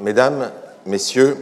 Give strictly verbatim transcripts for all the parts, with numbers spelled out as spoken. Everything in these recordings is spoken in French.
Mesdames, Messieurs,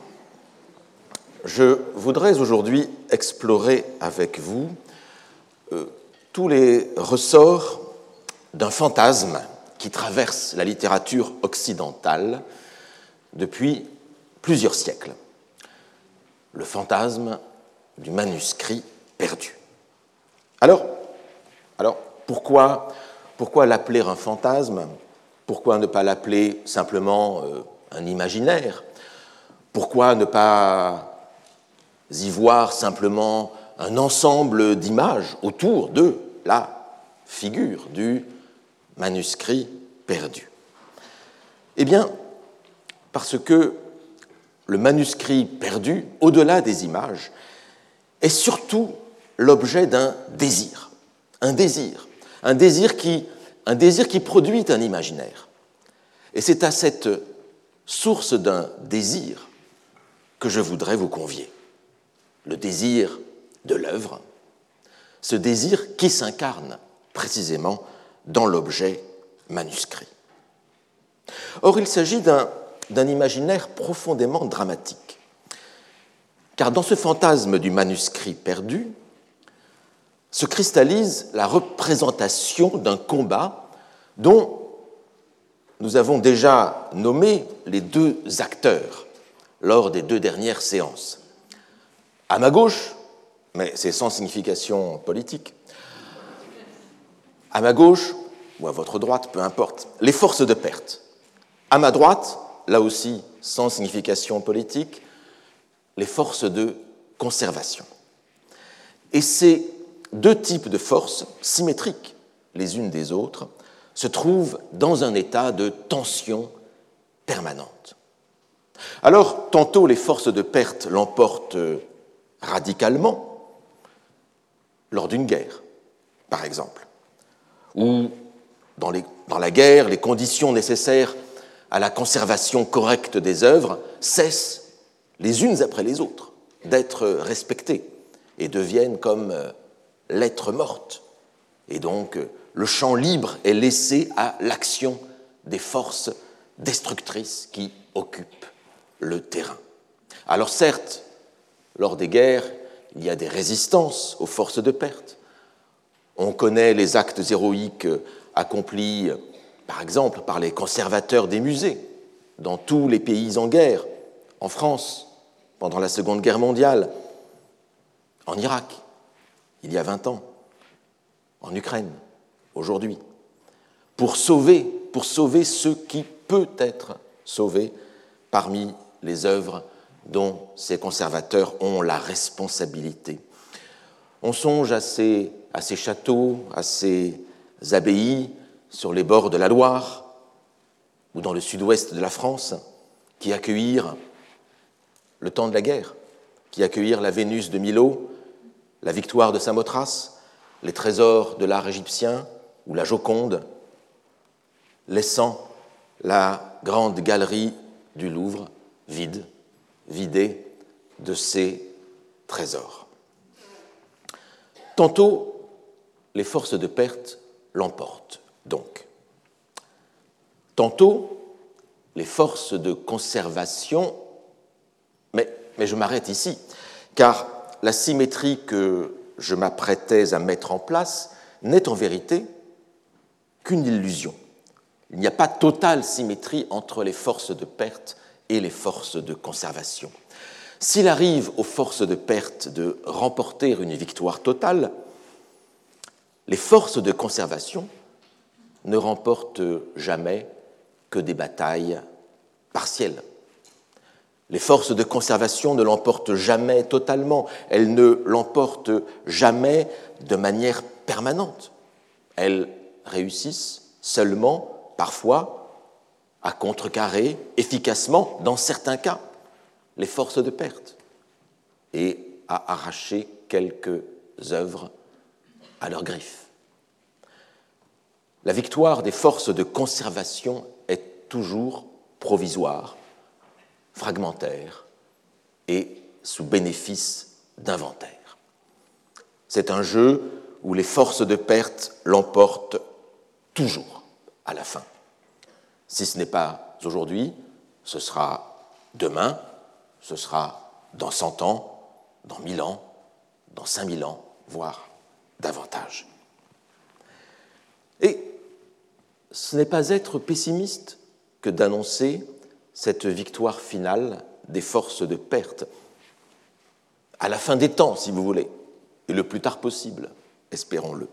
je voudrais aujourd'hui explorer avec vous euh, tous les ressorts d'un fantasme qui traverse la littérature occidentale depuis plusieurs siècles. Le fantasme du manuscrit perdu. Alors, alors pourquoi, pourquoi l'appeler un fantasme ? Pourquoi ne pas l'appeler simplement euh, un imaginaire ? Pourquoi ne pas y voir simplement un ensemble d'images autour de la figure du manuscrit perdu ? Eh bien, parce que le manuscrit perdu, au-delà des images, est surtout l'objet d'un désir, un désir, un désir qui, un désir qui produit un imaginaire. Et c'est à cette source d'un désir que je voudrais vous convier, le désir de l'œuvre, ce désir qui s'incarne précisément dans l'objet manuscrit. Or, il s'agit d'un, d'un imaginaire profondément dramatique, car dans ce fantasme du manuscrit perdu se cristallise la représentation d'un combat dont nous avons déjà nommé les deux acteurs lors des deux dernières séances. À ma gauche, mais c'est sans signification politique, à ma gauche, ou à votre droite, peu importe, les forces de perte. À ma droite, là aussi sans signification politique, les forces de conservation. Et ces deux types de forces, symétriques les unes des autres, se trouvent dans un état de tension permanente. Alors, tantôt les forces de perte l'emportent radicalement, lors d'une guerre, par exemple, où dans, les, dans la guerre, les conditions nécessaires à la conservation correcte des œuvres cessent les unes après les autres d'être respectées et deviennent comme lettres mortes. Et donc, le champ libre est laissé à l'action des forces destructrices qui occupent le terrain. Alors certes, lors des guerres, il y a des résistances aux forces de perte. On connaît les actes héroïques accomplis, par exemple, par les conservateurs des musées dans tous les pays en guerre, en France, pendant la Seconde Guerre mondiale, en Irak, il y a vingt ans, en Ukraine, aujourd'hui, pour sauver, pour sauver ce qui peut être sauvé parmi les œuvres dont ces conservateurs ont la responsabilité. On songe à ces, à ces châteaux, à ces abbayes sur les bords de la Loire ou dans le sud-ouest de la France qui accueillirent le temps de la guerre, qui accueillirent la Vénus de Milo, la Victoire de Samothrace, les trésors de l'art égyptien ou la Joconde, laissant la grande galerie du Louvre vide, vidée de ses trésors. Tantôt, les forces de perte l'emportent, donc. Tantôt, les forces de conservation, mais, mais je m'arrête ici, car la symétrie que je m'apprêtais à mettre en place n'est en vérité qu'une illusion. Il n'y a pas totale symétrie entre les forces de perte et les forces de conservation. S'il arrive aux forces de perte de remporter une victoire totale, les forces de conservation ne remportent jamais que des batailles partielles. Les forces de conservation ne l'emportent jamais totalement, elles ne l'emportent jamais de manière permanente. Elles réussissent seulement, parfois, à contrecarrer efficacement, dans certains cas, les forces de perte et à arracher quelques œuvres à leurs griffes. La victoire des forces de conservation est toujours provisoire, fragmentaire et sous bénéfice d'inventaire. C'est un jeu où les forces de perte l'emportent toujours à la fin. Si ce n'est pas aujourd'hui, Ce sera demain, ce sera dans cent ans, dans mille ans, dans cinq mille ans, voire davantage. Et ce n'est pas être pessimiste que d'annoncer cette victoire finale des forces de perte, à la fin des temps, si vous voulez, et le plus tard possible, espérons-le.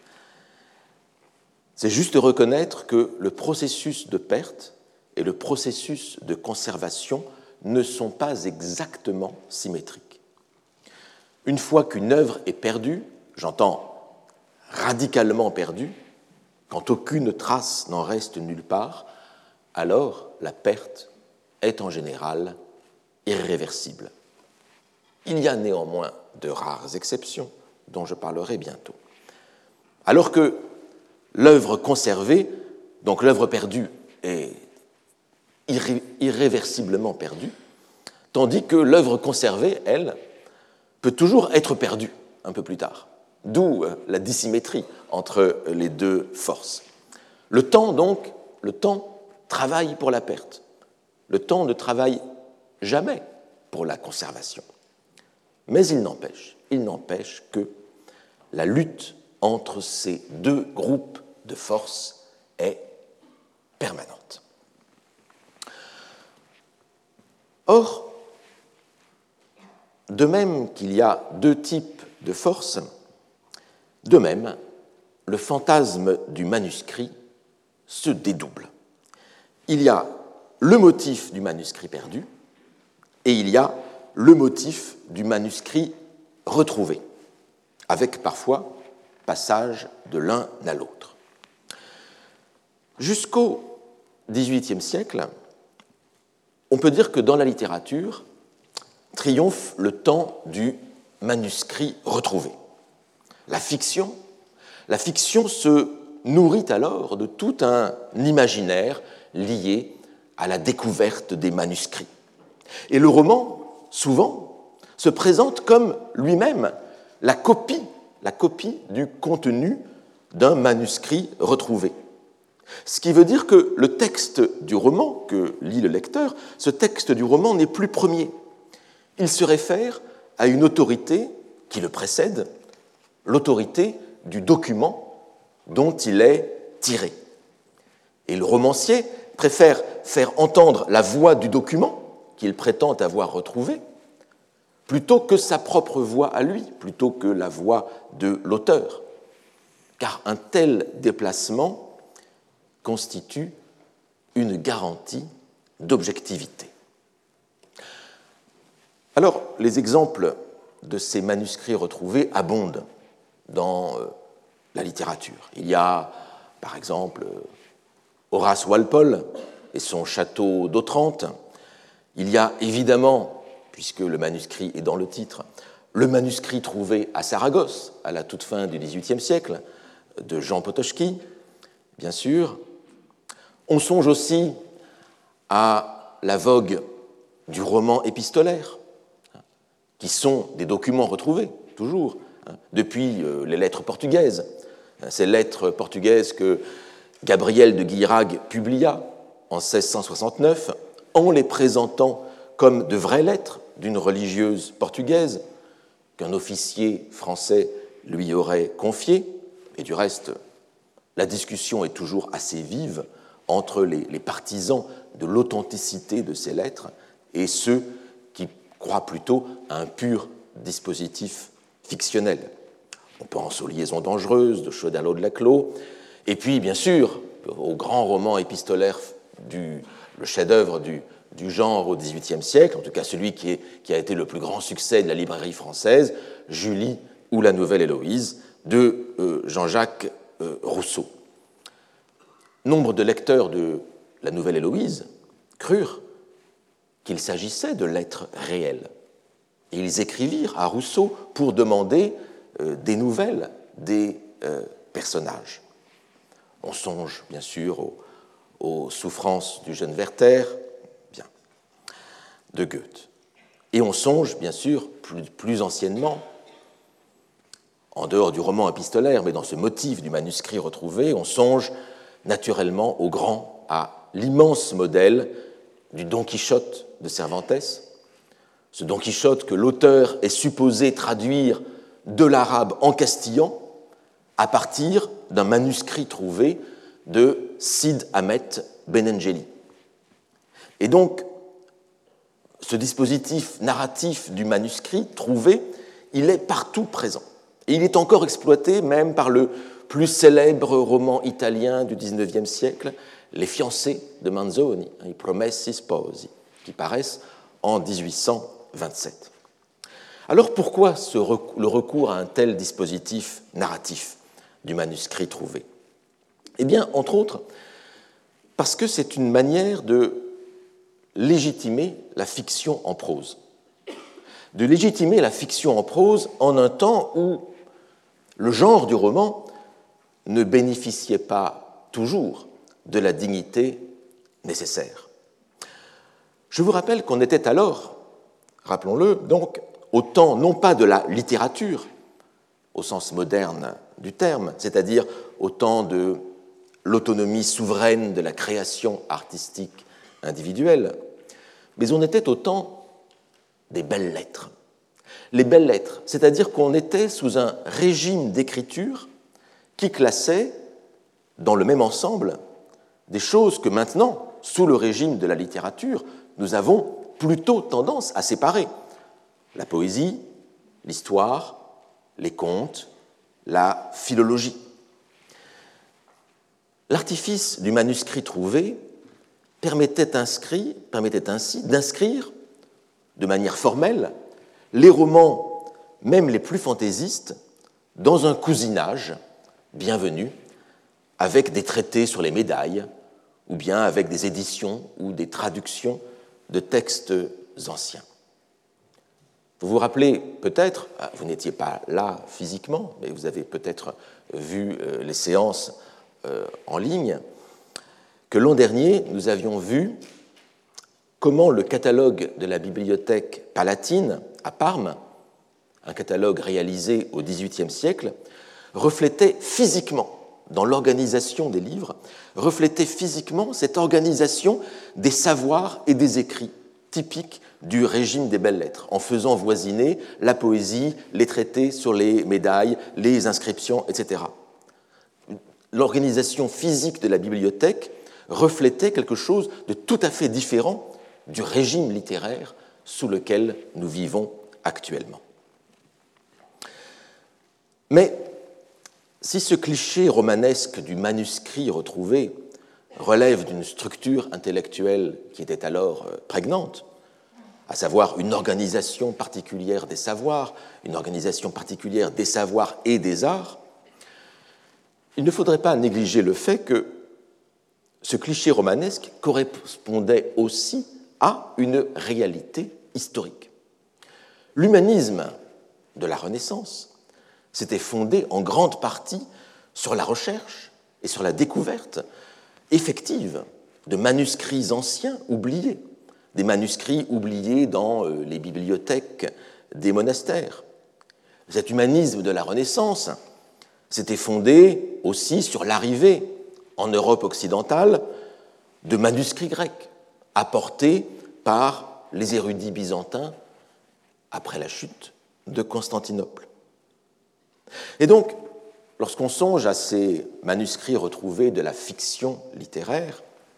C'est juste reconnaître que le processus de perte et le processus de conservation ne sont pas exactement symétriques. Une fois qu'une œuvre est perdue, j'entends radicalement perdue, quand aucune trace n'en reste nulle part, alors la perte est en général irréversible. Il y a néanmoins de rares exceptions, dont je parlerai bientôt. Alors que l'œuvre conservée, donc l'œuvre perdue, est irré- irréversiblement perdue, tandis que l'œuvre conservée, elle, peut toujours être perdue un peu plus tard. D'où la dissymétrie entre les deux forces. Le temps, donc, le temps travaille pour la perte. Le temps ne travaille jamais pour la conservation. Mais il n'empêche, il n'empêche que la lutte entre ces deux groupes de forces est permanente. Or, de même qu'il y a deux types de forces, de même, le fantasme du manuscrit se dédouble. Il y a le motif du manuscrit perdu et il y a le motif du manuscrit retrouvé, avec parfois passage de l'un à l'autre. Jusqu'au dix-huitième siècle, on peut dire que dans la littérature triomphe le temps du manuscrit retrouvé. La fiction, la fiction se nourrit alors de tout un imaginaire lié à la découverte des manuscrits. Et le roman, souvent, se présente comme lui-même la copie, la copie du contenu d'un manuscrit retrouvé. Ce qui veut dire que le texte du roman que lit le lecteur, ce texte du roman n'est plus premier. Il se réfère à une autorité qui le précède, l'autorité du document dont il est tiré. Et le romancier préfère faire entendre la voix du document qu'il prétend avoir retrouvé plutôt que sa propre voix à lui, plutôt que la voix de l'auteur. Car un tel déplacement constitue une garantie d'objectivité. Alors, les exemples de ces manuscrits retrouvés abondent dans la littérature. Il y a, par exemple, Horace Walpole et son château d'Otrante. Il y a évidemment, puisque le manuscrit est dans le titre, le manuscrit trouvé à Saragosse, à la toute fin du dix-huitième siècle, de Jean Potoczky, bien sûr. On songe aussi à la vogue du roman épistolaire, qui sont des documents retrouvés, toujours, depuis les lettres portugaises. Ces lettres portugaises que Gabriel de Guirag publia en seize cent soixante-neuf en les présentant comme de vraies lettres d'une religieuse portugaise qu'un officier français lui aurait confiées. Et du reste, la discussion est toujours assez vive entre les, les partisans de l'authenticité de ces lettres et ceux qui croient plutôt à un pur dispositif fictionnel. On pense aux Liaisons dangereuses de Chodanlot de Laclos, et puis, bien sûr, au grand roman épistolaire, du, le chef-d'œuvre du, du genre au dix-huitième siècle, en tout cas celui qui, est, qui a été le plus grand succès de la librairie française, Julie ou la Nouvelle Héloïse, de euh, Jean-Jacques euh, Rousseau. Nombre de lecteurs de la Nouvelle Héloïse crurent qu'il s'agissait de lettres réelles. Et ils écrivirent à Rousseau pour demander euh, des nouvelles des euh, personnages. On songe, bien sûr, aux, aux souffrances du jeune Werther, bien, de Goethe. Et on songe, bien sûr, plus, plus anciennement, en dehors du roman épistolaire, mais dans ce motif du manuscrit retrouvé, on songe naturellement au grand, à l'immense modèle du Don Quichotte de Cervantes, ce Don Quichotte que l'auteur est supposé traduire de l'arabe en castillan à partir d'un manuscrit trouvé de Cid Hamet Benengeli. Et donc, ce dispositif narratif du manuscrit trouvé, il est partout présent. Et il est encore exploité même par le plus célèbre roman italien du dix-neuvième siècle, Les fiancés de Manzoni, I Promessi Sposi, qui paraissent en dix-huit cent vingt-sept. Alors pourquoi ce rec- le recours à un tel dispositif narratif du manuscrit trouvé? Eh bien, entre autres, parce que c'est une manière de légitimer la fiction en prose. De légitimer la fiction en prose en un temps où le genre du roman ne bénéficiait pas toujours de la dignité nécessaire. Je vous rappelle qu'on était alors, rappelons-le, donc, au temps non pas de la littérature, au sens moderne du terme, c'est-à-dire au temps de l'autonomie souveraine de la création artistique individuelle, mais on était au temps des belles lettres. Les belles lettres, c'est-à-dire qu'on était sous un régime d'écriture qui classait dans le même ensemble des choses que maintenant, sous le régime de la littérature, nous avons plutôt tendance à séparer. La poésie, l'histoire, les contes, la philologie. L'artifice du manuscrit trouvé permettait, inscrit, permettait ainsi d'inscrire de manière formelle les romans, même les plus fantaisistes, dans un cousinage bienvenu, avec des traités sur les médailles, ou bien avec des éditions ou des traductions de textes anciens. Vous vous rappelez peut-être, vous n'étiez pas là physiquement, mais vous avez peut-être vu les séances en ligne, que l'an dernier, nous avions vu comment le catalogue de la bibliothèque palatine à Parme, un catalogue réalisé au dix-huitième siècle, reflétait physiquement, dans l'organisation des livres, reflétait physiquement cette organisation des savoirs et des écrits typiques du régime des belles-lettres, en faisant voisiner la poésie, les traités sur les médailles, les inscriptions, et cetera. L'organisation physique de la bibliothèque reflétait quelque chose de tout à fait différent du régime littéraire sous lequel nous vivons actuellement. Mais si ce cliché romanesque du manuscrit retrouvé relève d'une structure intellectuelle qui était alors prégnante, à savoir une organisation particulière des savoirs, une organisation particulière des savoirs et des arts, il ne faudrait pas négliger le fait que ce cliché romanesque correspondait aussi à une réalité historique. L'humanisme de la Renaissance s'était fondé en grande partie sur la recherche et sur la découverte effective de manuscrits anciens oubliés, des manuscrits oubliés dans les bibliothèques des monastères. Cet humanisme de la Renaissance s'était fondé aussi sur l'arrivée en Europe occidentale de manuscrits grecs apportés par les érudits byzantins après la chute de Constantinople. Et donc, lorsqu'on songe à ces manuscrits retrouvés de la fiction littéraire,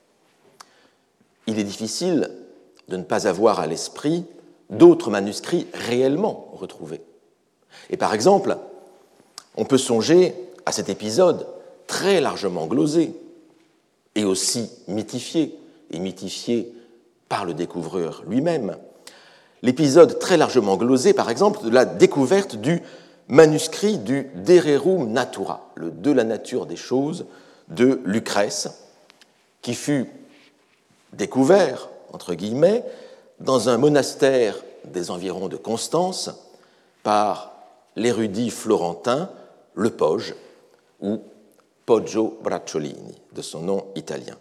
il est difficile de ne pas avoir à l'esprit d'autres manuscrits réellement retrouvés. Et par exemple, on peut songer à cet épisode très largement glosé et aussi mythifié, et mythifié par le découvreur lui-même, l'épisode très largement glosé, par exemple, de la découverte du manuscrit du De Rerum Natura, le De la nature des choses, de Lucrèce, qui fut découvert, entre guillemets, dans un monastère des environs de Constance par l'érudit florentin Le Poge, ou Poggio Bracciolini, de son nom italien.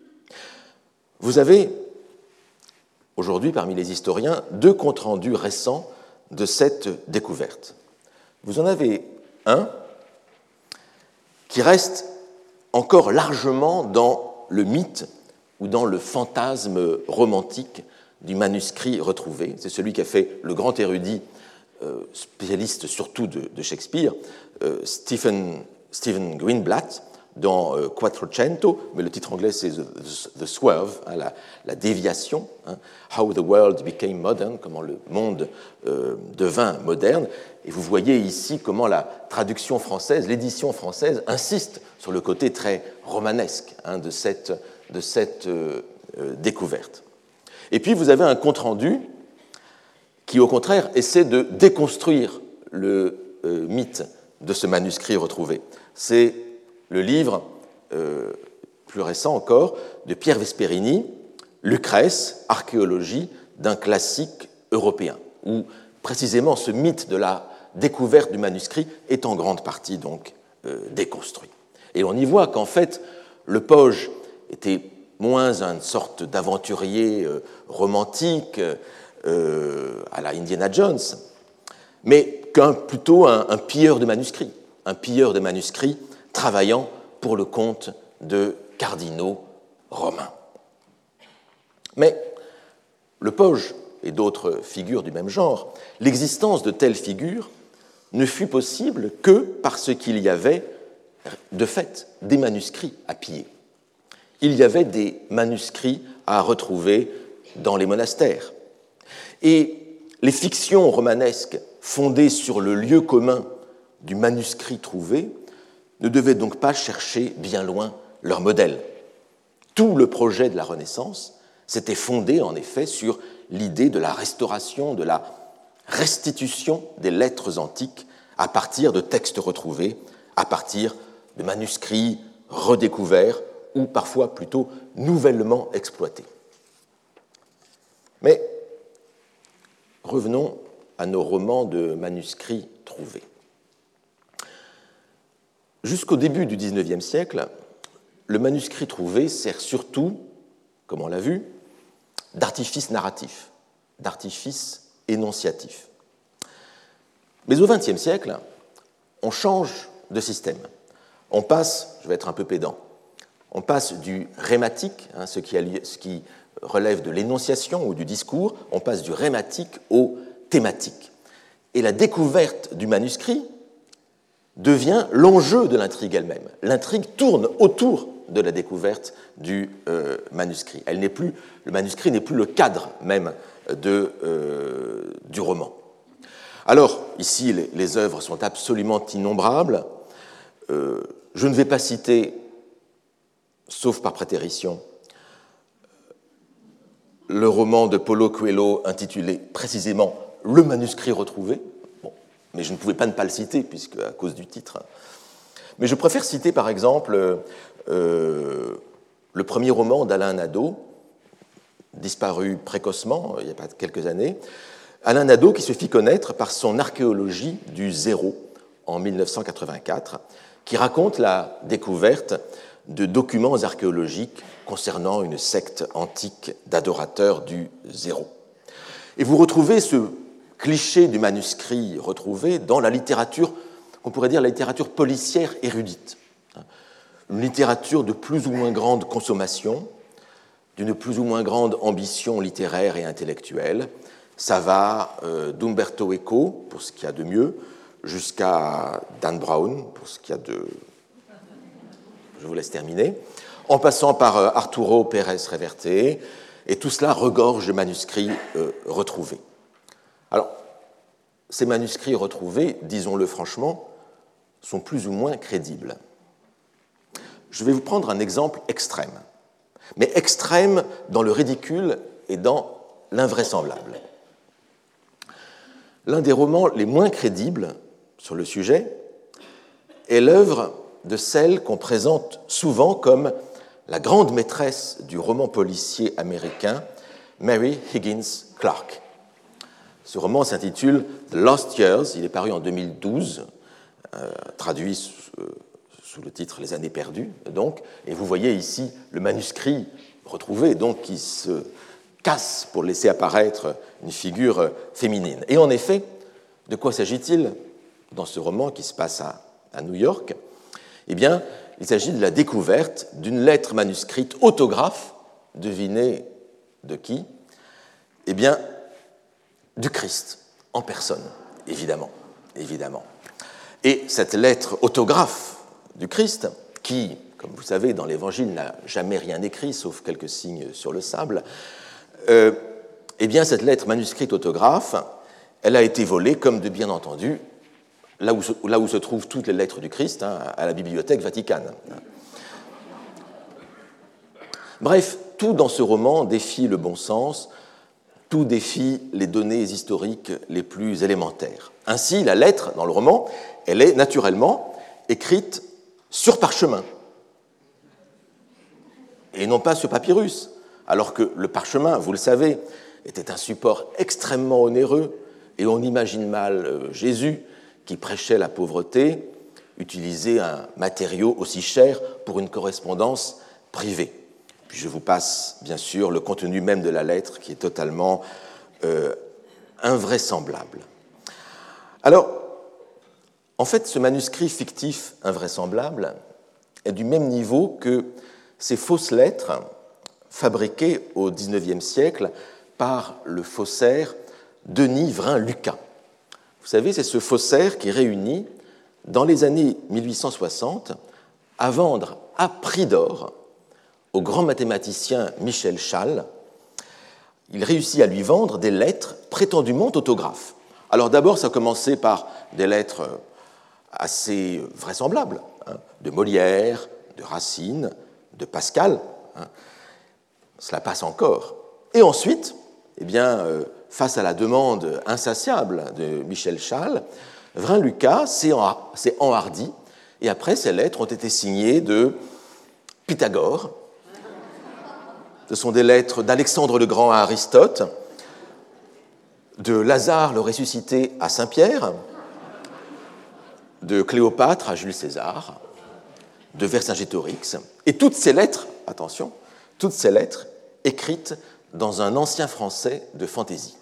Vous avez aujourd'hui, parmi les historiens, deux comptes rendus récents de cette découverte. Vous en avez un qui reste encore largement dans le mythe ou dans le fantasme romantique du manuscrit retrouvé. C'est celui qu'a fait le grand érudit, euh, spécialiste surtout de, de Shakespeare, euh, Stephen, Stephen Greenblatt, dans euh, Quattrocento, mais le titre anglais c'est The, the Swerve, hein, la, la déviation, hein, How the World Became Modern, comment le monde euh, devint moderne. Et vous voyez ici comment la traduction française, l'édition française, insiste sur le côté très romanesque hein, de cette, de cette euh, euh, découverte. Et puis vous avez un compte-rendu qui, au contraire, essaie de déconstruire le euh, mythe de ce manuscrit retrouvé. C'est le livre euh, plus récent encore de Pierre Vesperini, Lucrèce, archéologie d'un classique européen, où précisément ce mythe de la découverte du manuscrit est en grande partie donc euh, déconstruit. Et on y voit qu'en fait, le Poge était moins une sorte d'aventurier euh, romantique euh, à la Indiana Jones, mais qu'un, plutôt un, un pilleur de manuscrits, un pilleur de manuscrits travaillant pour le compte de cardinaux romains. Mais le Poge et d'autres figures du même genre, l'existence de telles figures ne fut possible que parce qu'il y avait, de fait, des manuscrits à piller. Il y avait des manuscrits à retrouver dans les monastères. Et les fictions romanesques fondées sur le lieu commun du manuscrit trouvé ne devaient donc pas chercher bien loin leur modèle. Tout le projet de la Renaissance s'était fondé en effet sur l'idée de la restauration, de la restitution des lettres antiques à partir de textes retrouvés, à partir de manuscrits redécouverts ou parfois plutôt nouvellement exploités. Mais revenons à nos romans de manuscrits trouvés. Jusqu'au début du dix-neuvième siècle, le manuscrit trouvé sert surtout, comme on l'a vu, d'artifice narratif, d'artifice énonciatif. Mais au vingtième siècle, on change de système. On passe, je vais être un peu pédant, on passe du rhématique, hein, ce, qui a, ce qui relève de l'énonciation ou du discours, on passe du rhématique au thématique. Et la découverte du manuscrit devient l'enjeu de l'intrigue elle-même. L'intrigue tourne autour de la découverte du euh, manuscrit. Elle n'est plus, le manuscrit n'est plus le cadre même de, euh, du roman. Alors, ici, les, les œuvres sont absolument innombrables. Euh, je ne vais pas citer, sauf par prétérition, le roman de Paulo Coelho intitulé précisément « Le manuscrit retrouvé », bon, mais je ne pouvais pas ne pas le citer, puisque à cause du titre. Mais je préfère citer, par exemple, euh, le premier roman d'Alain Nadeau, disparu précocement, il y a pas quelques années, Alain Nadeau qui se fit connaître par son archéologie du zéro en mille neuf cent quatre-vingt-quatre, qui raconte la découverte de documents archéologiques concernant une secte antique d'adorateurs du zéro. Et vous retrouvez ce cliché du manuscrit retrouvé dans la littérature, on pourrait dire la littérature policière érudite. Une littérature de plus ou moins grande consommation, d'une plus ou moins grande ambition littéraire et intellectuelle. Ça va euh, d'Umberto Eco, pour ce qu'il y a de mieux, jusqu'à Dan Brown, pour ce qu'il y a de... Je vous laisse terminer. En passant par euh, Arturo Pérez Reverte, et tout cela regorge de manuscrits euh, retrouvés. Alors, ces manuscrits retrouvés, disons-le franchement, sont plus ou moins crédibles. Je vais vous prendre un exemple extrême, mais extrême dans le ridicule et dans l'invraisemblable. L'un des romans les moins crédibles sur le sujet est l'œuvre de celle qu'on présente souvent comme la grande maîtresse du roman policier américain, Mary Higgins Clark. Ce roman s'intitule « The Lost Years », il est paru en deux mille douze, euh, traduit sous, euh, sous le titre « Les années perdues », donc, et vous voyez ici le manuscrit retrouvé, donc, qui se casse pour laisser apparaître une figure féminine. Et en effet, de quoi s'agit-il dans ce roman qui se passe à, à New York ? Eh bien, il s'agit de la découverte d'une lettre manuscrite autographe devinez de qui? Eh bien, du Christ, en personne, évidemment, évidemment. Et cette lettre autographe du Christ, qui, comme vous savez, dans l'Évangile n'a jamais rien écrit, sauf quelques signes sur le sable, euh, eh bien, cette lettre manuscrite autographe, elle a été volée, comme de bien entendu, là où se, là où se trouvent toutes les lettres du Christ, hein, à la Bibliothèque Vaticane. Bref, tout dans ce roman défie le bon sens, tout défie les données historiques les plus élémentaires. Ainsi, la lettre, dans le roman, elle est naturellement écrite sur parchemin, et non pas sur papyrus, alors que le parchemin, vous le savez, était un support extrêmement onéreux, et on imagine mal Jésus, qui prêchait la pauvreté, utiliser un matériau aussi cher pour une correspondance privée. Puis je vous passe, bien sûr, le contenu même de la lettre, qui est totalement euh, invraisemblable. Alors, en fait, ce manuscrit fictif invraisemblable est du même niveau que ces fausses lettres fabriquées au dix-neuvième siècle par le faussaire Denis Vrain-Lucas. Vous savez, c'est ce faussaire qui réunit, dans les années mille huit cent soixante, à vendre à prix d'or au grand mathématicien Michel Schall. Il réussit à lui vendre des lettres prétendument autographes. Alors d'abord, ça a commencé par des lettres assez vraisemblables, hein, de Molière, de Racine, de Pascal. Hein. Cela passe encore. Et ensuite, eh bien, euh, face à la demande insatiable de Michel Schall, Vrain-Lucas s'est enhardi, et après, ces lettres ont été signées de Pythagore. Ce sont des lettres d'Alexandre le Grand à Aristote, de Lazare le ressuscité à Saint-Pierre, de Cléopâtre à Jules César, de Vercingétorix, et toutes ces lettres, attention, toutes ces lettres écrites dans un ancien français de fantaisie.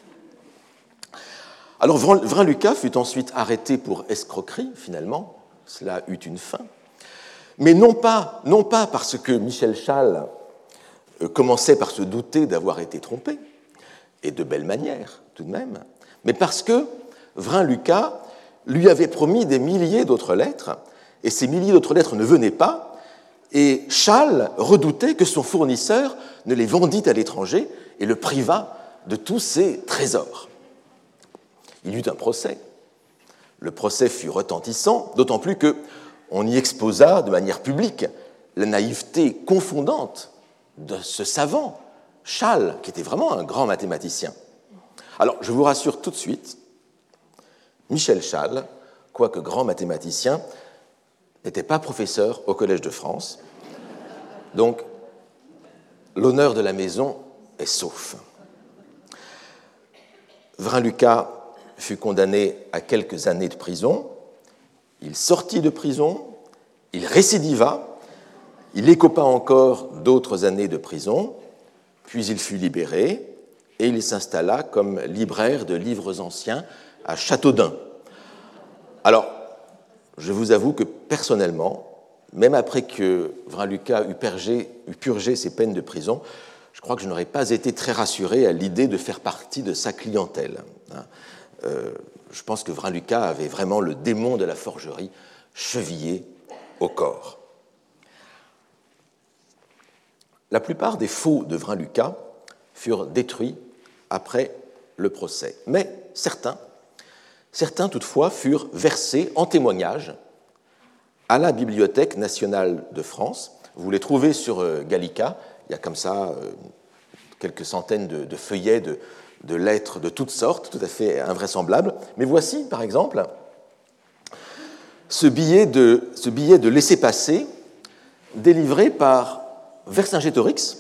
Alors Vrain-Lucas fut ensuite arrêté pour escroquerie, finalement, cela eut une fin, mais non pas, non pas parce que Michel Schall commençait par se douter d'avoir été trompé, et de belle manière tout de même, mais parce que Vrain-Lucas lui avait promis des milliers d'autres lettres, et ces milliers d'autres lettres ne venaient pas, et Schall redoutait que son fournisseur ne les vendît à l'étranger et le privât de tous ses trésors. Il y eut un procès. Le procès fut retentissant, d'autant plus qu'on y exposa de manière publique la naïveté confondante de ce savant, Schall, qui était vraiment un grand mathématicien. Alors, je vous rassure tout de suite, Michel Schall, quoique grand mathématicien, n'était pas professeur au Collège de France. Donc, l'honneur de la maison est sauf. Vrain-Lucas fut condamné à quelques années de prison. Il sortit de prison, il récidiva, il écopa encore d'autres années de prison, puis il fut libéré et il s'installa comme libraire de livres anciens à Châteaudun. Alors, je vous avoue que personnellement, même après que Vrain-Lucas eut purgé, eut purgé ses peines de prison, je crois que je n'aurais pas été très rassuré à l'idée de faire partie de sa clientèle. Euh, je pense que Vrain-Lucas avait vraiment le démon de la forgerie chevillé au corps. La plupart des faux de Vrain-Lucas furent détruits après le procès, mais certains, certains toutefois furent versés en témoignage à la Bibliothèque nationale de France. Vous les trouvez sur Gallica, il y a comme ça quelques centaines de, de feuillets, de, de lettres de toutes sortes, tout à fait invraisemblables. Mais voici, par exemple, ce billet de, ce billet de laissez-passer délivré par Vercingétorix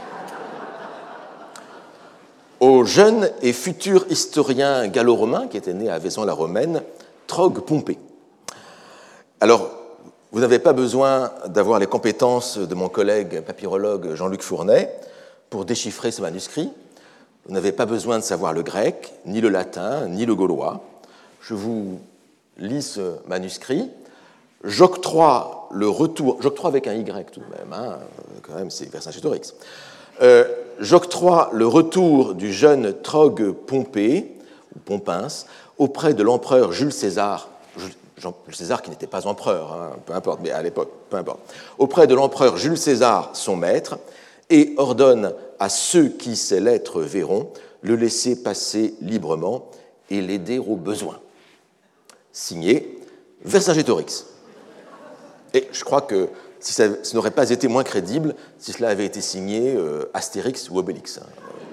au jeune et futur historien gallo-romain qui était né à Vaison-la-Romaine, Trogue Pompée. Alors, vous n'avez pas besoin d'avoir les compétences de mon collègue papyrologue Jean-Luc Fournet pour déchiffrer ce manuscrit. Vous n'avez pas besoin de savoir le grec, ni le latin, ni le gaulois. Je vous lis ce manuscrit. j'octroie le retour, j'octroie avec un Y tout de même, hein, quand même c'est Vercingétorix, euh, j'octroie le retour du jeune Trogue Pompée, ou Pompins, auprès de l'empereur Jules César, Jules César qui n'était pas empereur, hein, peu importe, mais à l'époque, peu importe, auprès de l'empereur Jules César, son maître, et ordonne à ceux qui ces lettres verront le laisser passer librement et l'aider au besoin. Signé Vercingétorix. Et je crois que si ça, ça n'aurait pas été moins crédible si cela avait été signé euh, Astérix ou Obélix.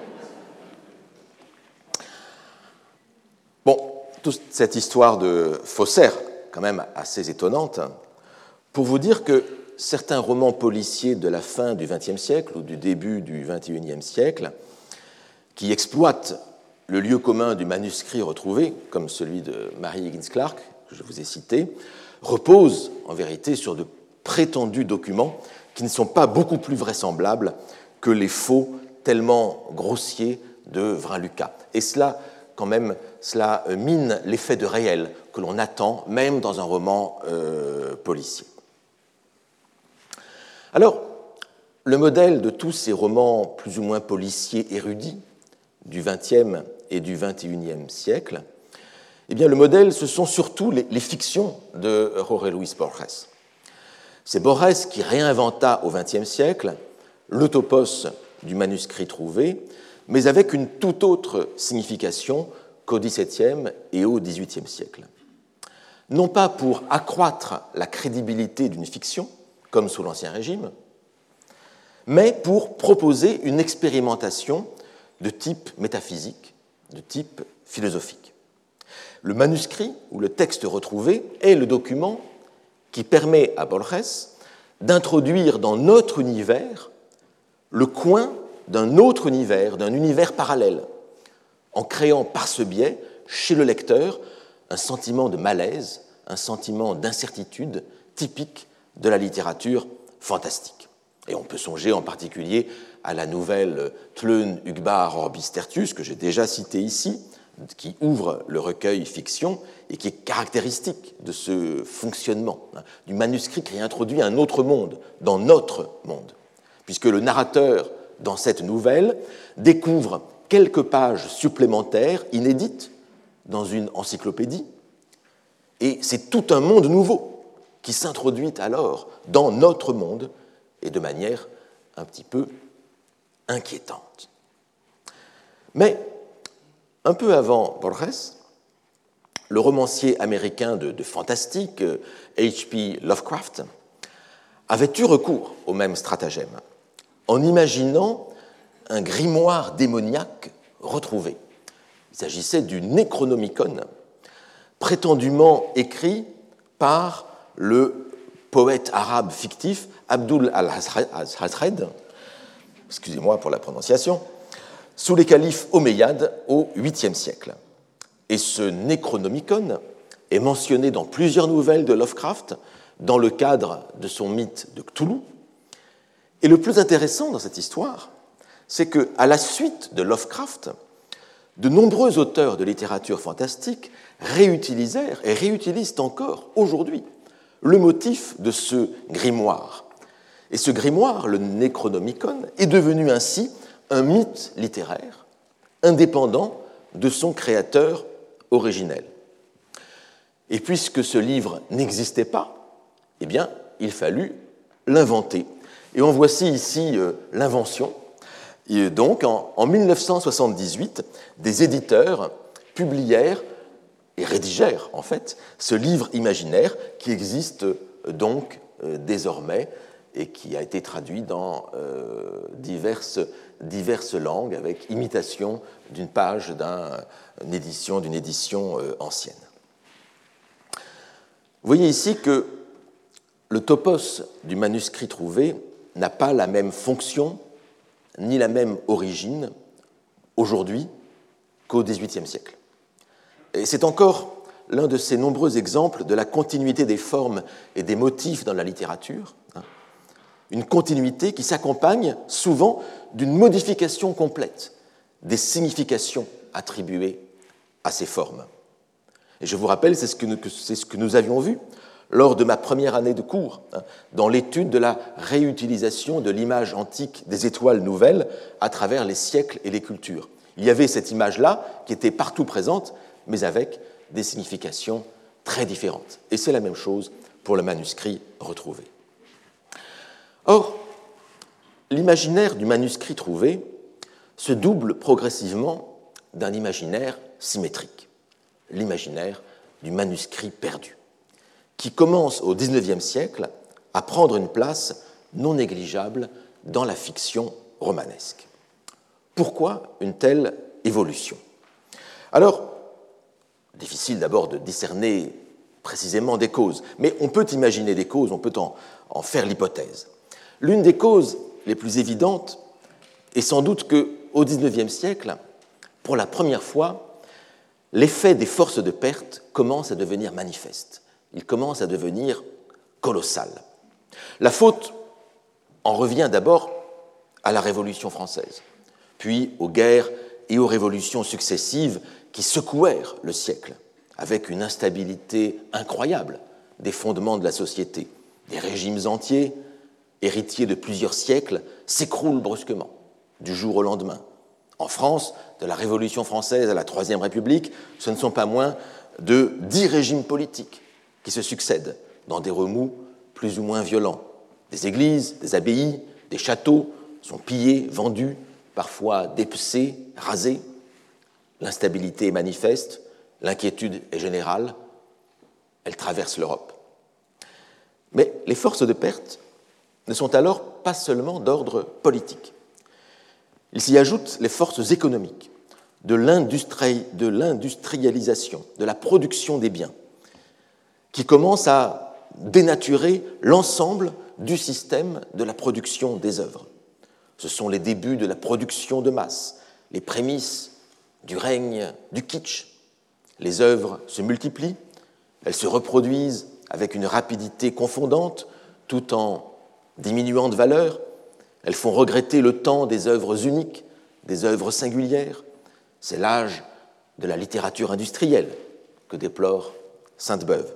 Bon, toute cette histoire de faussaire, quand même assez étonnante, pour vous dire que certains romans policiers de la fin du vingtième siècle ou du début du vingt et unième siècle, qui exploitent le lieu commun du manuscrit retrouvé, comme celui de Mary Higgins Clark, que je vous ai cité, reposent en vérité sur de prétendus documents qui ne sont pas beaucoup plus vraisemblables que les faux tellement grossiers de Vrain-Lucas. Et cela, quand même, cela mine l'effet de réel que l'on attend même dans un roman euh, policier. Alors, le modèle de tous ces romans plus ou moins policiers érudits du vingtième et du vingt et unième siècle, eh bien, le modèle, ce sont surtout les, les fictions de Jorge Luis Borges. C'est Borges qui réinventa au vingtième siècle le topos du manuscrit trouvé, mais avec une toute autre signification qu'au dix-septième et au dix-huitième siècle. Non pas pour accroître la crédibilité d'une fiction, comme sous l'Ancien Régime, mais pour proposer une expérimentation de type métaphysique, de type philosophique. Le manuscrit ou le texte retrouvé est le document qui permet à Borges d'introduire dans notre univers le coin d'un autre univers, d'un univers parallèle, en créant par ce biais, chez le lecteur, un sentiment de malaise, un sentiment d'incertitude typique de la littérature fantastique. Et on peut songer en particulier à la nouvelle Tlön Ugbár Orbis Tertius, que j'ai déjà citée ici, qui ouvre le recueil fiction et qui est caractéristique de ce fonctionnement, hein, du manuscrit qui introduit un autre monde dans notre monde, puisque le narrateur, dans cette nouvelle, découvre quelques pages supplémentaires, inédites, dans une encyclopédie, et c'est tout un monde nouveau qui s'introduit alors dans notre monde, et de manière un petit peu inquiétante. Mais, un peu avant Borges, le romancier américain de, de fantastique, H P Lovecraft, avait eu recours au même stratagème, en imaginant un grimoire démoniaque retrouvé. Il s'agissait du Necronomicon, prétendument écrit par le poète arabe fictif Abdul al-Hazred, excusez-moi pour la prononciation, sous les califes omeyyades au huitième siècle. Et ce Necronomicon est mentionné dans plusieurs nouvelles de Lovecraft dans le cadre de son mythe de Cthulhu. Et le plus intéressant dans cette histoire, c'est qu'à la suite de Lovecraft, de nombreux auteurs de littérature fantastique réutilisèrent et réutilisent encore aujourd'hui le motif de ce grimoire. Et ce grimoire, le Necronomicon, est devenu ainsi un mythe littéraire indépendant de son créateur originel. Et puisque ce livre n'existait pas, eh bien, il fallut l'inventer. Et en voici ici euh, l'invention. Et donc, en, en mille neuf cent soixante-dix-huit, des éditeurs publièrent et rédigèrent, en fait, ce livre imaginaire qui existe euh, donc euh, désormais et qui a été traduit dans euh, diverses, diverses langues avec imitation d'une page d'un, d'une édition, d'une édition euh, ancienne. Vous voyez ici que le topos du manuscrit trouvé n'a pas la même fonction ni la même origine aujourd'hui qu'au dix-huitième siècle. Et c'est encore l'un de ces nombreux exemples de la continuité des formes et des motifs dans la littérature, une continuité qui s'accompagne souvent d'une modification complète des significations attribuées à ces formes. Et je vous rappelle, c'est ce que nous, c'est ce que nous avions vu lors de ma première année de cours, hein, dans l'étude de la réutilisation de l'image antique des étoiles nouvelles à travers les siècles et les cultures. Il y avait cette image-là qui était partout présente, mais avec des significations très différentes. Et c'est la même chose pour le manuscrit retrouvé. Or, l'imaginaire du manuscrit trouvé se double progressivement d'un imaginaire symétrique, l'imaginaire du manuscrit perdu, qui commence au dix-neuvième siècle à prendre une place non négligeable dans la fiction romanesque. Pourquoi une telle évolution? Alors, difficile d'abord de discerner précisément des causes, mais on peut imaginer des causes, on peut en, en faire l'hypothèse. L'une des causes les plus évidentes est sans doute qu'au dix-neuvième siècle, pour la première fois, l'effet des forces de perte commence à devenir manifeste. Il commence à devenir colossal. La faute en revient d'abord à la Révolution française, puis aux guerres et aux révolutions successives qui secouèrent le siècle, avec une instabilité incroyable des fondements de la société. Des régimes entiers, héritiers de plusieurs siècles, s'écroulent brusquement, du jour au lendemain. En France, de la Révolution française à la Troisième République, ce ne sont pas moins de dix régimes politiques qui se succèdent dans des remous plus ou moins violents. Des églises, des abbayes, des châteaux sont pillés, vendus, parfois dépecés, rasés. L'instabilité est manifeste, l'inquiétude est générale, elle traverse l'Europe. Mais les forces de perte ne sont alors pas seulement d'ordre politique. Il s'y ajoute les forces économiques, de l'industri- de l'industrialisation, de la production des biens, qui commencent à dénaturer l'ensemble du système de la production des œuvres. Ce sont les débuts de la production de masse, les prémices du règne du kitsch. Les œuvres se multiplient, elles se reproduisent avec une rapidité confondante, tout en diminuant de valeur. Elles font regretter le temps des œuvres uniques, des œuvres singulières. C'est l'âge de la littérature industrielle que déplore Sainte-Beuve.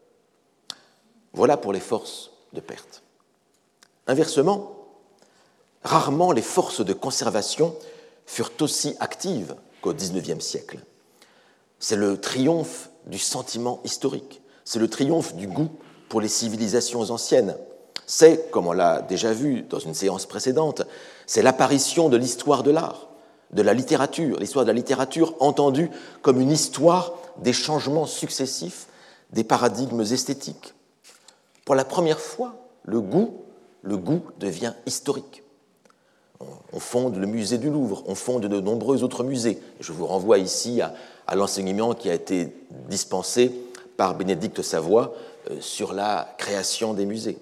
Voilà pour les forces de perte. Inversement, rarement les forces de conservation furent aussi actives qu'au dix-neuvième siècle. C'est le triomphe du sentiment historique, c'est le triomphe du goût pour les civilisations anciennes. C'est, comme on l'a déjà vu dans une séance précédente, c'est l'apparition de l'histoire de l'art, de la littérature, l'histoire de la littérature entendue comme une histoire des changements successifs des paradigmes esthétiques. Pour la première fois, le goût, le goût devient historique. On fonde le musée du Louvre, on fonde de nombreux autres musées. Je vous renvoie ici à, à l'enseignement qui a été dispensé par Bénédicte Savoy euh, sur la création des musées.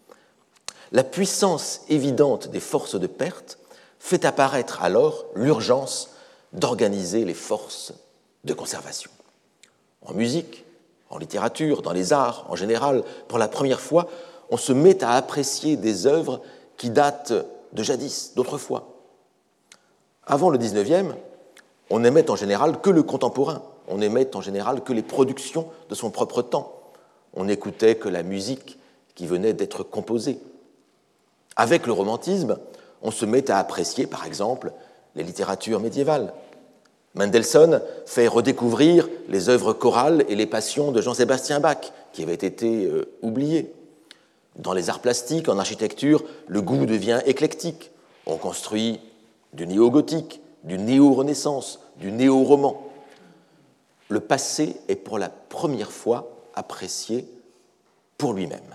La puissance évidente des forces de perte fait apparaître alors l'urgence d'organiser les forces de conservation. En musique, en littérature, dans les arts en général, pour la première fois, on se met à apprécier des œuvres qui datent de jadis, d'autrefois. Avant le dix-neuvième, on n'aimait en général que le contemporain, on n'aimait en général que les productions de son propre temps, on n'écoutait que la musique qui venait d'être composée. Avec le romantisme, on se met à apprécier, par exemple, les littératures médiévales. Mendelssohn fait redécouvrir les œuvres chorales et les passions de Jean-Sébastien Bach, qui avaient été euh, oubliées. Dans les arts plastiques, en architecture, le goût devient éclectique. On construit du néo-gothique, du néo-renaissance, du néo-roman. Le passé est pour la première fois apprécié pour lui-même.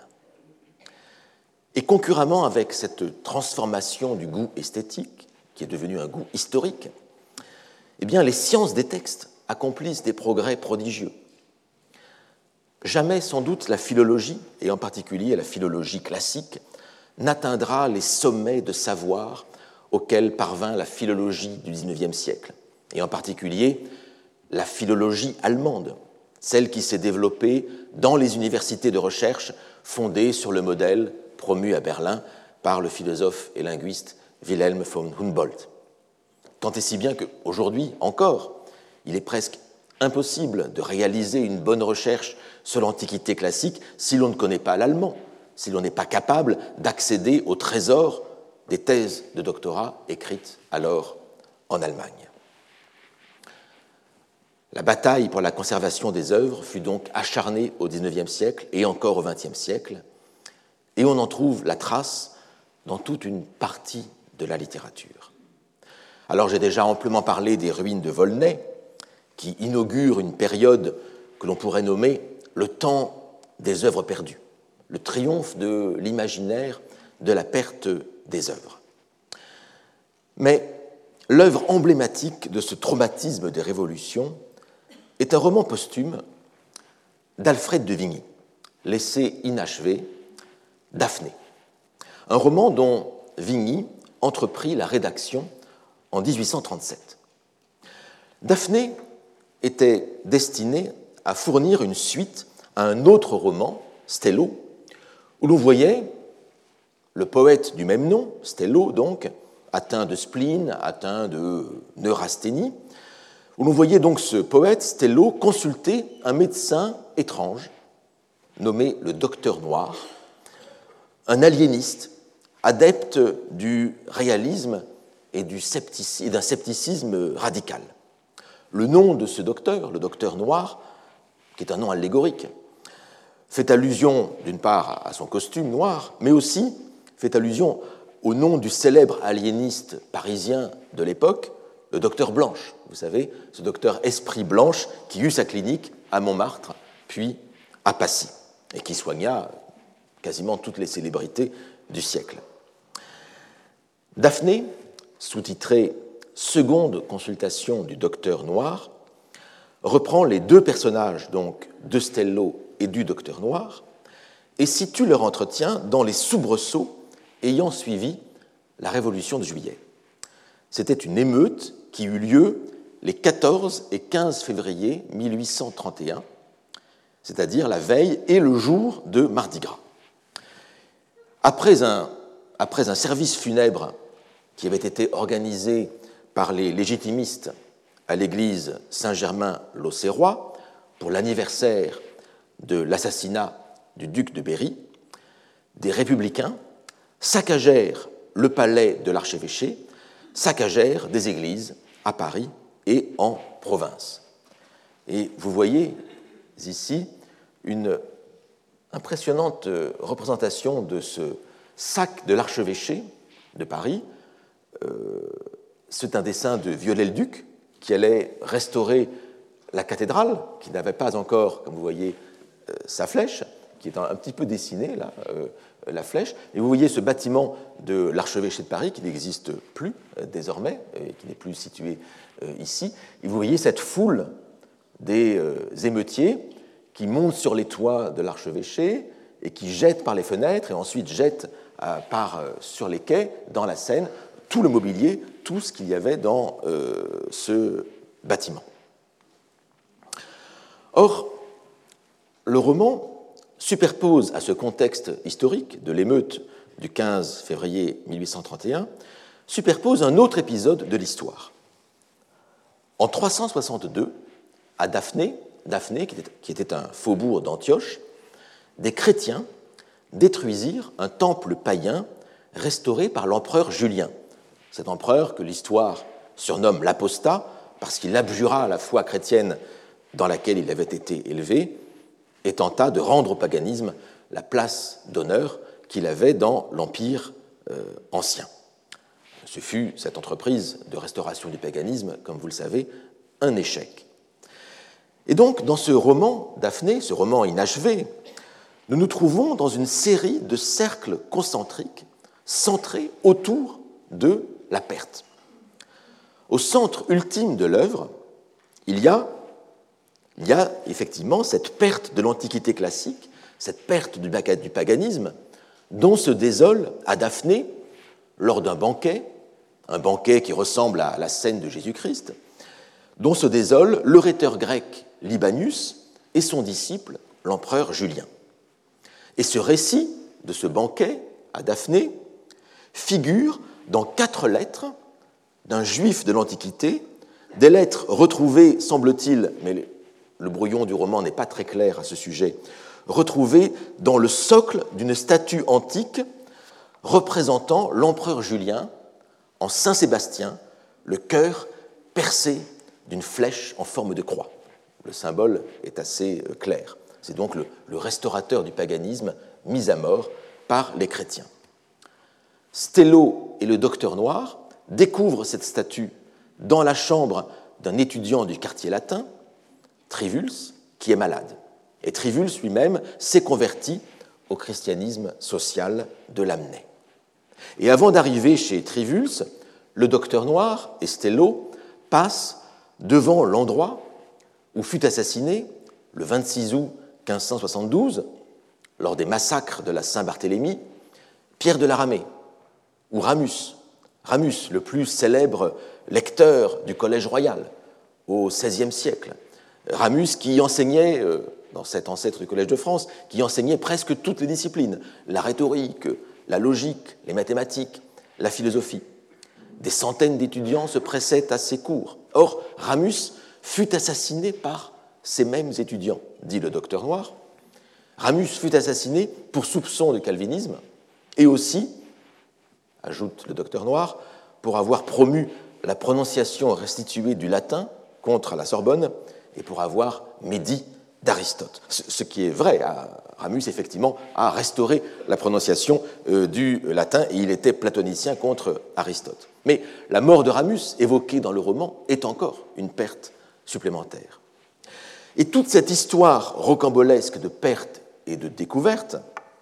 Et concurremment avec cette transformation du goût esthétique, qui est devenu un goût historique, eh bien, les sciences des textes accomplissent des progrès prodigieux. Jamais, sans doute, la philologie, et en particulier la philologie classique, n'atteindra les sommets de savoir auxquels parvint la philologie du dix-neuvième siècle, et en particulier la philologie allemande, celle qui s'est développée dans les universités de recherche fondées sur le modèle promu à Berlin par le philosophe et linguiste Wilhelm von Humboldt. Tant et si bien qu'aujourd'hui encore, il est presque Impossible de réaliser une bonne recherche sur l'Antiquité classique si l'on ne connaît pas l'allemand, si l'on n'est pas capable d'accéder au trésor des thèses de doctorat écrites alors en Allemagne. La bataille pour la conservation des œuvres fut donc acharnée au dix-neuvième siècle et encore au vingtième siècle, et on en trouve la trace dans toute une partie de la littérature. Alors j'ai déjà amplement parlé des ruines de Volnay, qui inaugurent une période que l'on pourrait nommer le temps des œuvres perdues, le triomphe de l'imaginaire de la perte des œuvres. Mais l'œuvre emblématique de ce traumatisme des révolutions est un roman posthume d'Alfred de Vigny, laissé inachevé, Daphné, un roman dont Vigny entreprit la rédaction en dix-huit cent trente-sept. Daphné était destiné à fournir une suite à un autre roman, Stello, où l'on voyait le poète du même nom, Stello donc, atteint de spleen, atteint de neurasthénie, où l'on voyait donc ce poète, Stello, consulter un médecin étrange, nommé le Docteur Noir, un aliéniste, adepte du réalisme et du scepticisme, d'un scepticisme radical. Le nom de ce docteur, le Docteur Noir, qui est un nom allégorique, fait allusion d'une part à son costume noir, mais aussi fait allusion au nom du célèbre aliéniste parisien de l'époque, le Docteur Blanche. Vous savez, ce docteur Esprit Blanche qui eut sa clinique à Montmartre, puis à Passy, et qui soigna quasiment toutes les célébrités du siècle. Daphné, sous-titrée « Seconde consultation du Docteur Noir », reprend les deux personnages donc de Stello et du Docteur Noir et situe leur entretien dans les soubresauts ayant suivi la Révolution de Juillet. C'était une émeute qui eut lieu les quatorze et quinze février mille huit cent trente et un, c'est-à-dire la veille et le jour de Mardi Gras. Après un, après un service funèbre qui avait été organisé par les légitimistes à l'église Saint-Germain-l'Auxerrois pour l'anniversaire de l'assassinat du duc de Berry, des républicains saccagèrent le palais de l'archevêché, saccagèrent des églises à Paris et en province. Et vous voyez ici une impressionnante représentation de ce sac de l'archevêché de Paris. Euh, c'est un dessin de Viollet-le-Duc qui allait restaurer la cathédrale, qui n'avait pas encore, comme vous voyez, euh, sa flèche, qui est un, un petit peu dessinée, là, euh, la flèche. Et vous voyez ce bâtiment de l'archevêché de Paris qui n'existe plus euh, désormais, et qui n'est plus situé euh, ici. Et vous voyez cette foule des euh, émeutiers qui montent sur les toits de l'archevêché et qui jettent par les fenêtres et ensuite jettent euh, par, euh, sur les quais, dans la Seine, tout le mobilier, tout ce qu'il y avait dans euh, ce bâtiment. Or, le roman superpose à ce contexte historique de l'émeute du quinze février mille huit cent trente et un, superpose un autre épisode de l'histoire. En trois cent soixante-deux, à Daphné, Daphné, qui était un faubourg d'Antioche, des chrétiens détruisirent un temple païen restauré par l'empereur Julien. Cet empereur que l'histoire surnomme l'apostat parce qu'il abjura la foi chrétienne dans laquelle il avait été élevé et tenta de rendre au paganisme la place d'honneur qu'il avait dans l'Empire euh, ancien. Ce fut cette entreprise de restauration du paganisme, comme vous le savez, un échec. Et donc, dans ce roman, Daphné, ce roman inachevé, nous nous trouvons dans une série de cercles concentriques centrés autour de la perte. Au centre ultime de l'œuvre, il y a, il y a effectivement cette perte de l'Antiquité classique, cette perte du paganisme, dont se désole à Daphné lors d'un banquet, un banquet qui ressemble à la scène de Jésus-Christ, dont se désole le rhéteur grec Libanius et son disciple, l'empereur Julien. Et ce récit de ce banquet à Daphné figure dans quatre lettres d'un juif de l'Antiquité des lettres retrouvées, semble-t-il, mais le brouillon du roman n'est pas très clair à ce sujet, retrouvées dans le socle d'une statue antique représentant l'empereur Julien en Saint-Sébastien, le cœur percé d'une flèche en forme de croix. Le symbole est assez clair. C'est donc le, le restaurateur du paganisme mis à mort par les chrétiens. Stello et le docteur noir découvrent cette statue dans la chambre d'un étudiant du quartier latin, Trivulus, qui est malade. Et Trivulus lui-même s'est converti au christianisme social de Lamennais. Et avant d'arriver chez Trivulus, le docteur noir et Stello passent devant l'endroit où fut assassiné, le vingt-six août quinze cent soixante-douze, lors des massacres de la Saint-Barthélemy, Pierre de la Ramée, ou Ramus, Ramus, le plus célèbre lecteur du Collège royal au seizième siècle. Ramus qui enseignait, dans cet ancêtre du Collège de France, qui enseignait presque toutes les disciplines, la rhétorique, la logique, les mathématiques, la philosophie. Des centaines d'étudiants se pressaient à ses cours. Or, Ramus fut assassiné par ces mêmes étudiants, dit le docteur noir. Ramus fut assassiné pour soupçon de calvinisme et aussi, ajoute le docteur noir, pour avoir promu la prononciation restituée du latin contre la Sorbonne et pour avoir médit d'Aristote. Ce qui est vrai, Ramus, effectivement, a restauré la prononciation du latin et il était platonicien contre Aristote. Mais la mort de Ramus, évoquée dans le roman, est encore une perte supplémentaire. Et toute cette histoire rocambolesque de perte et de découverte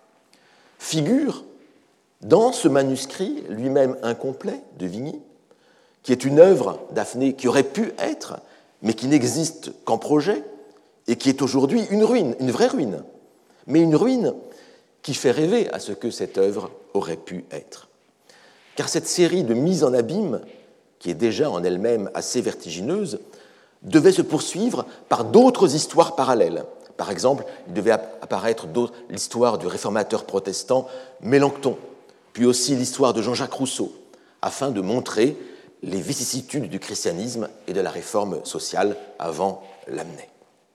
figure dans ce manuscrit, lui-même incomplet, de Vigny, qui est une œuvre d'Aphné qui aurait pu être, mais qui n'existe qu'en projet, et qui est aujourd'hui une ruine, une vraie ruine, mais une ruine qui fait rêver à ce que cette œuvre aurait pu être. Car cette série de mises en abîme, qui est déjà en elle-même assez vertigineuse, devait se poursuivre par d'autres histoires parallèles. Par exemple, il devait apparaître l'histoire du réformateur protestant Mélenchon, puis aussi l'histoire de Jean-Jacques Rousseau, afin de montrer les vicissitudes du christianisme et de la réforme sociale avant Lamennais.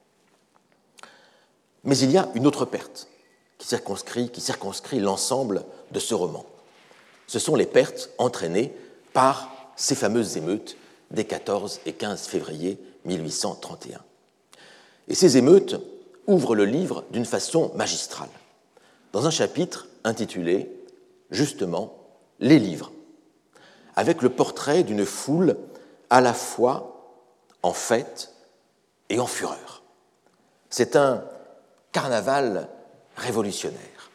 Mais il y a une autre perte qui circonscrit, qui circonscrit l'ensemble de ce roman. Ce sont les pertes entraînées par ces fameuses émeutes des quatorze et quinze février mille huit cent trente et un. Et ces émeutes ouvrent le livre d'une façon magistrale, dans un chapitre intitulé, justement, « Les livres », avec le portrait d'une foule à la fois en fête et en fureur. C'est un carnaval révolutionnaire.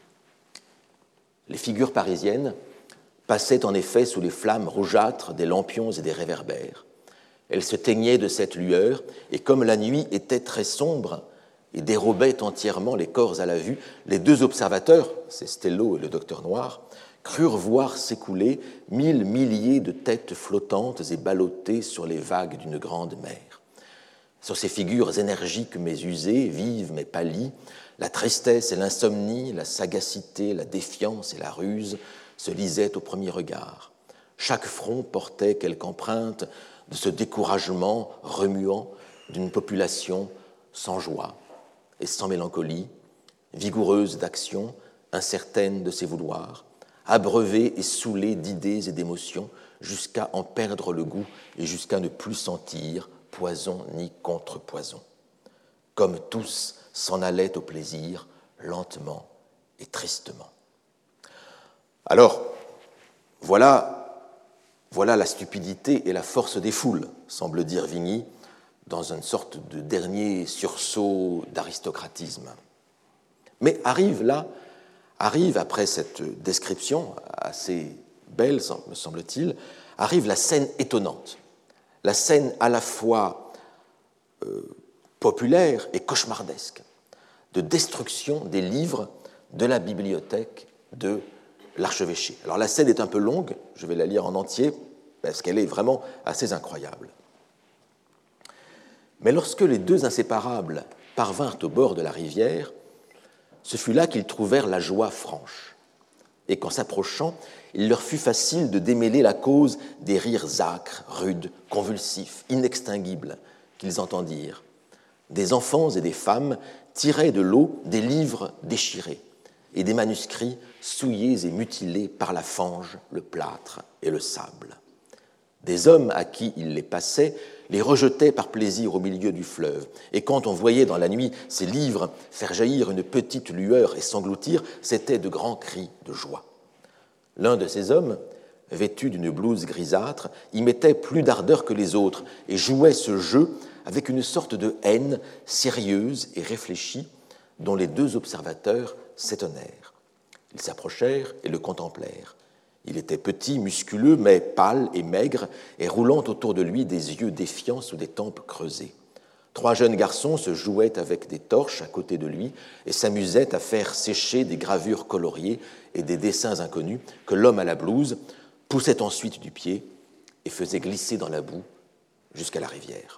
Les figures parisiennes passaient en effet sous les flammes rougeâtres des lampions et des réverbères. Elles se teignaient de cette lueur, et comme la nuit était très sombre et dérobait entièrement les corps à la vue, les deux observateurs, c'est Stello et le docteur noir, crurent voir s'écouler mille milliers de têtes flottantes et ballottées sur les vagues d'une grande mer. Sur ces figures énergiques mais usées, vives mais pâlies, la tristesse et l'insomnie, la sagacité, la défiance et la ruse se lisaient au premier regard. Chaque front portait quelque empreinte de ce découragement remuant d'une population sans joie et sans mélancolie, vigoureuse d'action, incertaine de ses vouloirs, abreuvée et saoulée d'idées et d'émotions, jusqu'à en perdre le goût et jusqu'à ne plus sentir poison ni contre-poison. Comme tous s'en allaient au plaisir, lentement et tristement. Alors, voilà, voilà la stupidité et la force des foules, semble dire Vigny, dans une sorte de dernier sursaut d'aristocratisme. Mais arrive là, arrive après cette description assez belle, me semble-t-il, arrive la scène étonnante, la scène à la fois euh, populaire et cauchemardesque de destruction des livres de la bibliothèque de l'archevêché. Alors la scène est un peu longue, je vais la lire en entier, parce qu'elle est vraiment assez incroyable. Mais lorsque les deux inséparables parvinrent au bord de la rivière, ce fut là qu'ils trouvèrent la joie franche, et qu'en s'approchant, il leur fut facile de démêler la cause des rires âcres, rudes, convulsifs, inextinguibles qu'ils entendirent. Des enfants et des femmes tiraient de l'eau des livres déchirés et des manuscrits souillés et mutilés par la fange, le plâtre et le sable. Des hommes à qui ils les passaient les rejetaient par plaisir au milieu du fleuve, et quand on voyait dans la nuit ces livres faire jaillir une petite lueur et s'engloutir, c'étaient de grands cris de joie. L'un de ces hommes, vêtu d'une blouse grisâtre, y mettait plus d'ardeur que les autres et jouait ce jeu avec une sorte de haine sérieuse et réfléchie dont les deux observateurs s'étonnèrent. Ils s'approchèrent et le contemplèrent. Il était petit, musculeux, mais pâle et maigre, et roulant autour de lui des yeux défiants sous des tempes creusées. Trois jeunes garçons se jouaient avec des torches à côté de lui et s'amusaient à faire sécher des gravures coloriées et des dessins inconnus que l'homme à la blouse poussait ensuite du pied et faisait glisser dans la boue jusqu'à la rivière.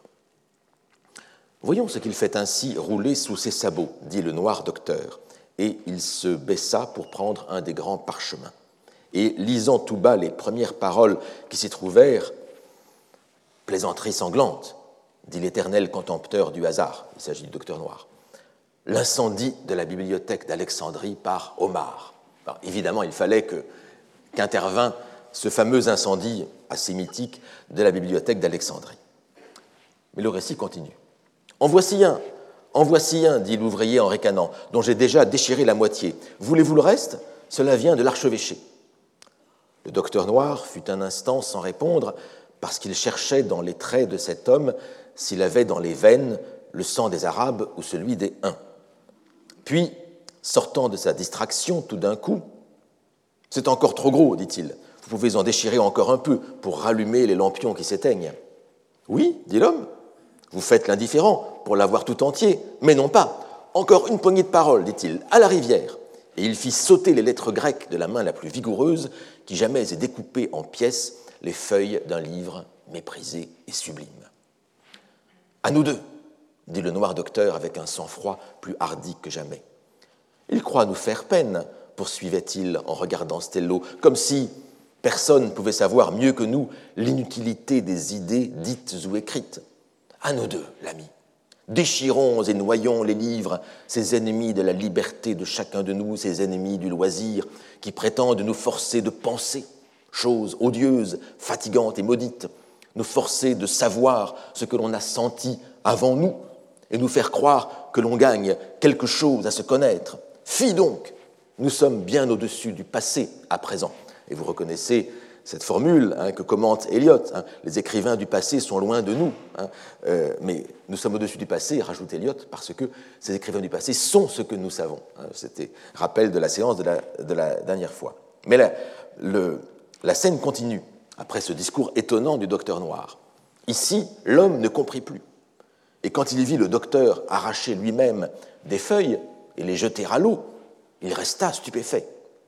« Voyons ce qu'il fait ainsi rouler sous ses sabots, dit le noir docteur, et il se baissa pour prendre un des grands parchemins. Et lisant tout bas les premières paroles qui s'y trouvèrent, « Plaisanterie sanglante, dit l'éternel contempteur du hasard, il s'agit du docteur Noir, l'incendie de la bibliothèque d'Alexandrie par Omar. » Alors, évidemment, il fallait que, qu'intervint ce fameux incendie assez mythique de la bibliothèque d'Alexandrie. Mais le récit continue. « En voici un, en voici un, dit l'ouvrier en ricanant, dont j'ai déjà déchiré la moitié. Voulez-vous le reste ? Cela vient de l'archevêché. » Le docteur Noir fut un instant sans répondre parce qu'il cherchait dans les traits de cet homme s'il avait dans les veines le sang des Arabes ou celui des Huns. Puis, sortant de sa distraction tout d'un coup, « C'est encore trop gros, dit-il. Vous pouvez en déchirer encore un peu pour rallumer les lampions qui s'éteignent. »« Oui, dit l'homme, vous faites l'indifférent pour l'avoir tout entier, mais non pas. Encore une poignée de paroles, dit-il, à la rivière. » Et il fit sauter les lettres grecques de la main la plus vigoureuse qui jamais ait découpé en pièces les feuilles d'un livre méprisé et sublime. « À nous deux, dit le noir docteur avec un sang-froid plus hardi que jamais. « Il croit nous faire peine, poursuivait-il en regardant Stello, comme si personne ne pouvait savoir mieux que nous l'inutilité des idées dites ou écrites. À nous deux, l'ami. Déchirons et noyons les livres, ces ennemis de la liberté de chacun de nous, ces ennemis du loisir, qui prétendent nous forcer de penser, choses odieuses, fatigantes et maudites, nous forcer de savoir ce que l'on a senti avant nous, et nous faire croire que l'on gagne quelque chose à se connaître. Fi donc, nous sommes bien au-dessus du passé à présent. » Et vous reconnaissez cette formule hein, que commente Eliot, hein, les écrivains du passé sont loin de nous, hein, euh, mais nous sommes au-dessus du passé, rajoute Eliot, parce que ces écrivains du passé sont ce que nous savons. Hein, c'était rappel de la séance de la, de la dernière fois. Mais la, le, la scène continue, après ce discours étonnant du docteur Noir. Ici, l'homme ne comprit plus. Et quand il vit le docteur arracher lui-même des feuilles et les jeter à l'eau, il resta stupéfait.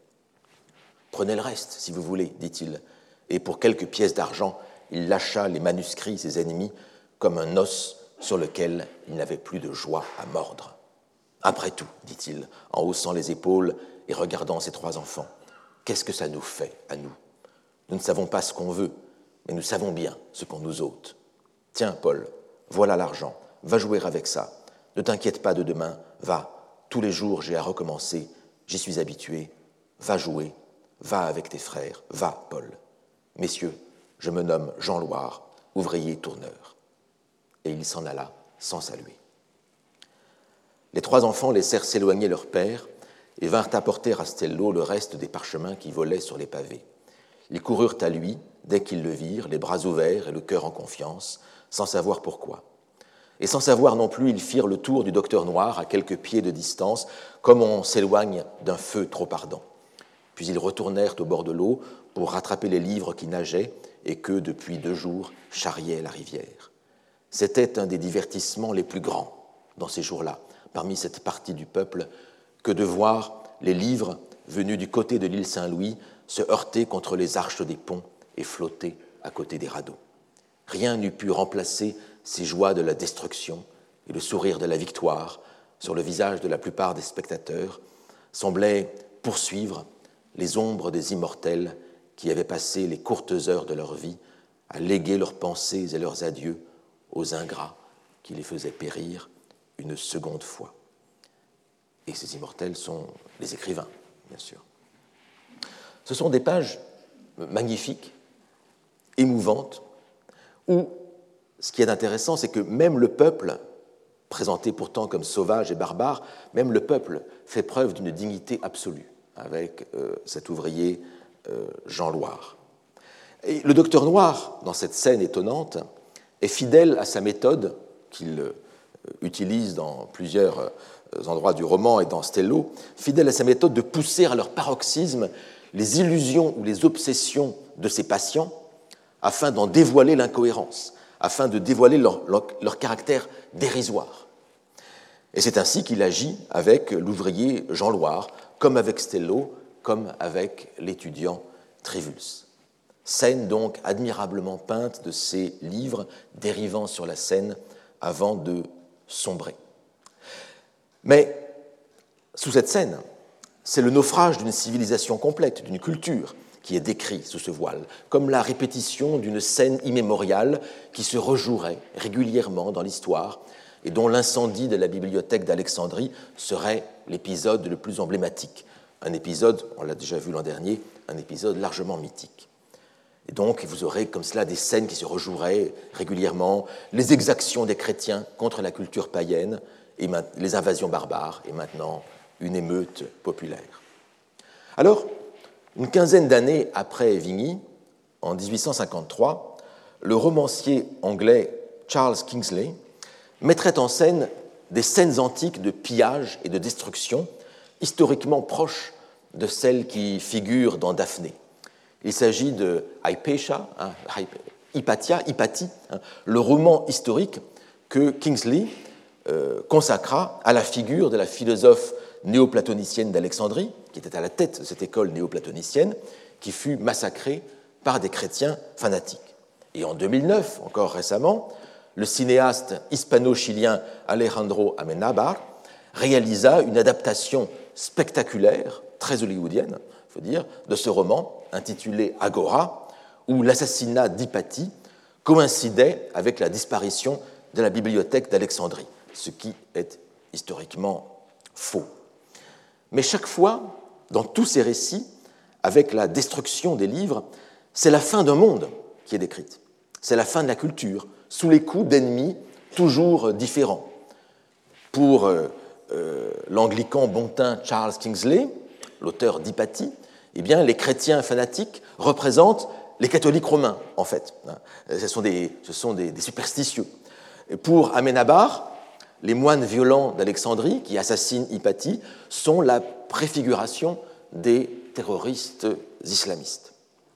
« Prenez le reste, si vous voulez, dit-il, et pour quelques pièces d'argent, il lâcha les manuscrits, ses ennemis, comme un os sur lequel il n'avait plus de joie à mordre. « Après tout, dit-il, en haussant les épaules et regardant ses trois enfants, qu'est-ce que ça nous fait, à nous ? Nous ne savons pas ce qu'on veut, mais nous savons bien ce qu'on nous ôte. Tiens, Paul, voilà l'argent, va jouer avec ça. Ne t'inquiète pas de demain, va, tous les jours j'ai à recommencer, j'y suis habitué, va jouer. Va avec tes frères, va, Paul. Messieurs, je me nomme Jean Loire, ouvrier tourneur. » Et il s'en alla sans saluer. Les trois enfants laissèrent s'éloigner leur père et vinrent apporter à Stello le reste des parchemins qui volaient sur les pavés. Ils coururent à lui dès qu'ils le virent, les bras ouverts et le cœur en confiance, sans savoir pourquoi. Et sans savoir non plus, ils firent le tour du docteur Noir à quelques pieds de distance, comme on s'éloigne d'un feu trop ardent. Puis ils retournèrent au bord de l'eau pour rattraper les livres qui nageaient et que, depuis deux jours, charriait la rivière. C'était un des divertissements les plus grands dans ces jours-là, parmi cette partie du peuple, que de voir les livres venus du côté de l'île Saint-Louis se heurter contre les arches des ponts et flotter à côté des radeaux. Rien n'eût pu remplacer ces joies de la destruction et le sourire de la victoire sur le visage de la plupart des spectateurs, semblait poursuivre les ombres des immortels qui avaient passé les courtes heures de leur vie à léguer leurs pensées et leurs adieux aux ingrats qui les faisaient périr une seconde fois. Et ces immortels sont les écrivains, bien sûr. Ce sont des pages magnifiques, émouvantes, où ce qui est intéressant, c'est que même le peuple, présenté pourtant comme sauvage et barbare, même le peuple fait preuve d'une dignité absolue avec euh, cet ouvrier euh, Jean Loire. Et le docteur Noir, dans cette scène étonnante, est fidèle à sa méthode qu'il euh, utilise dans plusieurs euh, endroits du roman et dans Stello, fidèle à sa méthode de pousser à leur paroxysme les illusions ou les obsessions de ses patients afin d'en dévoiler l'incohérence, afin de dévoiler leur, leur, leur caractère dérisoire. Et c'est ainsi qu'il agit avec l'ouvrier Jean Loire, comme avec Stello, comme avec l'étudiant Trivulus. Scène donc admirablement peinte de ces livres dérivant sur la scène avant de sombrer. Mais sous cette scène, c'est le naufrage d'une civilisation complète, d'une culture, qui est décrit sous ce voile, comme la répétition d'une scène immémoriale qui se rejouerait régulièrement dans l'histoire et dont l'incendie de la bibliothèque d'Alexandrie serait l'épisode le plus emblématique. Un épisode, on l'a déjà vu l'an dernier, un épisode largement mythique. Et donc, vous aurez comme cela des scènes qui se rejoueraient régulièrement, les exactions des chrétiens contre la culture païenne, et les invasions barbares, et maintenant une émeute populaire. Alors, une quinzaine d'années après Vigny, en dix-huit cent cinquante-trois, le romancier anglais Charles Kingsley mettrait en scène des scènes antiques de pillage et de destruction, historiquement proches de celles qui figurent dans Daphné. Il s'agit de Hypatia, hein, Hypatia, Hypatie, hein, le roman historique que Kingsley euh, consacra à la figure de la philosophe néoplatonicienne d'Alexandrie, qui était à la tête de cette école néoplatonicienne, qui fut massacrée par des chrétiens fanatiques. Et en deux mille neuf, encore récemment, le cinéaste hispano-chilien Alejandro Amenábar réalisa une adaptation spectaculaire, très hollywoodienne, il faut dire, de ce roman intitulé Agora, où l'assassinat d'Hypatie coïncidait avec la disparition de la bibliothèque d'Alexandrie, ce qui est historiquement faux. Mais chaque fois, dans tous ces récits, avec la destruction des livres, c'est la fin d'un monde qui est décrite. C'est la fin de la culture, sous les coups d'ennemis toujours différents. Pour euh, euh, l'anglican bontain Charles Kingsley, l'auteur d'Hypatie, eh bien, les chrétiens fanatiques représentent les catholiques romains, en fait. Ce sont des, ce sont des, des superstitieux. Et pour Amenábar, les moines violents d'Alexandrie qui assassinent Hypatie sont la préfiguration des terroristes islamistes.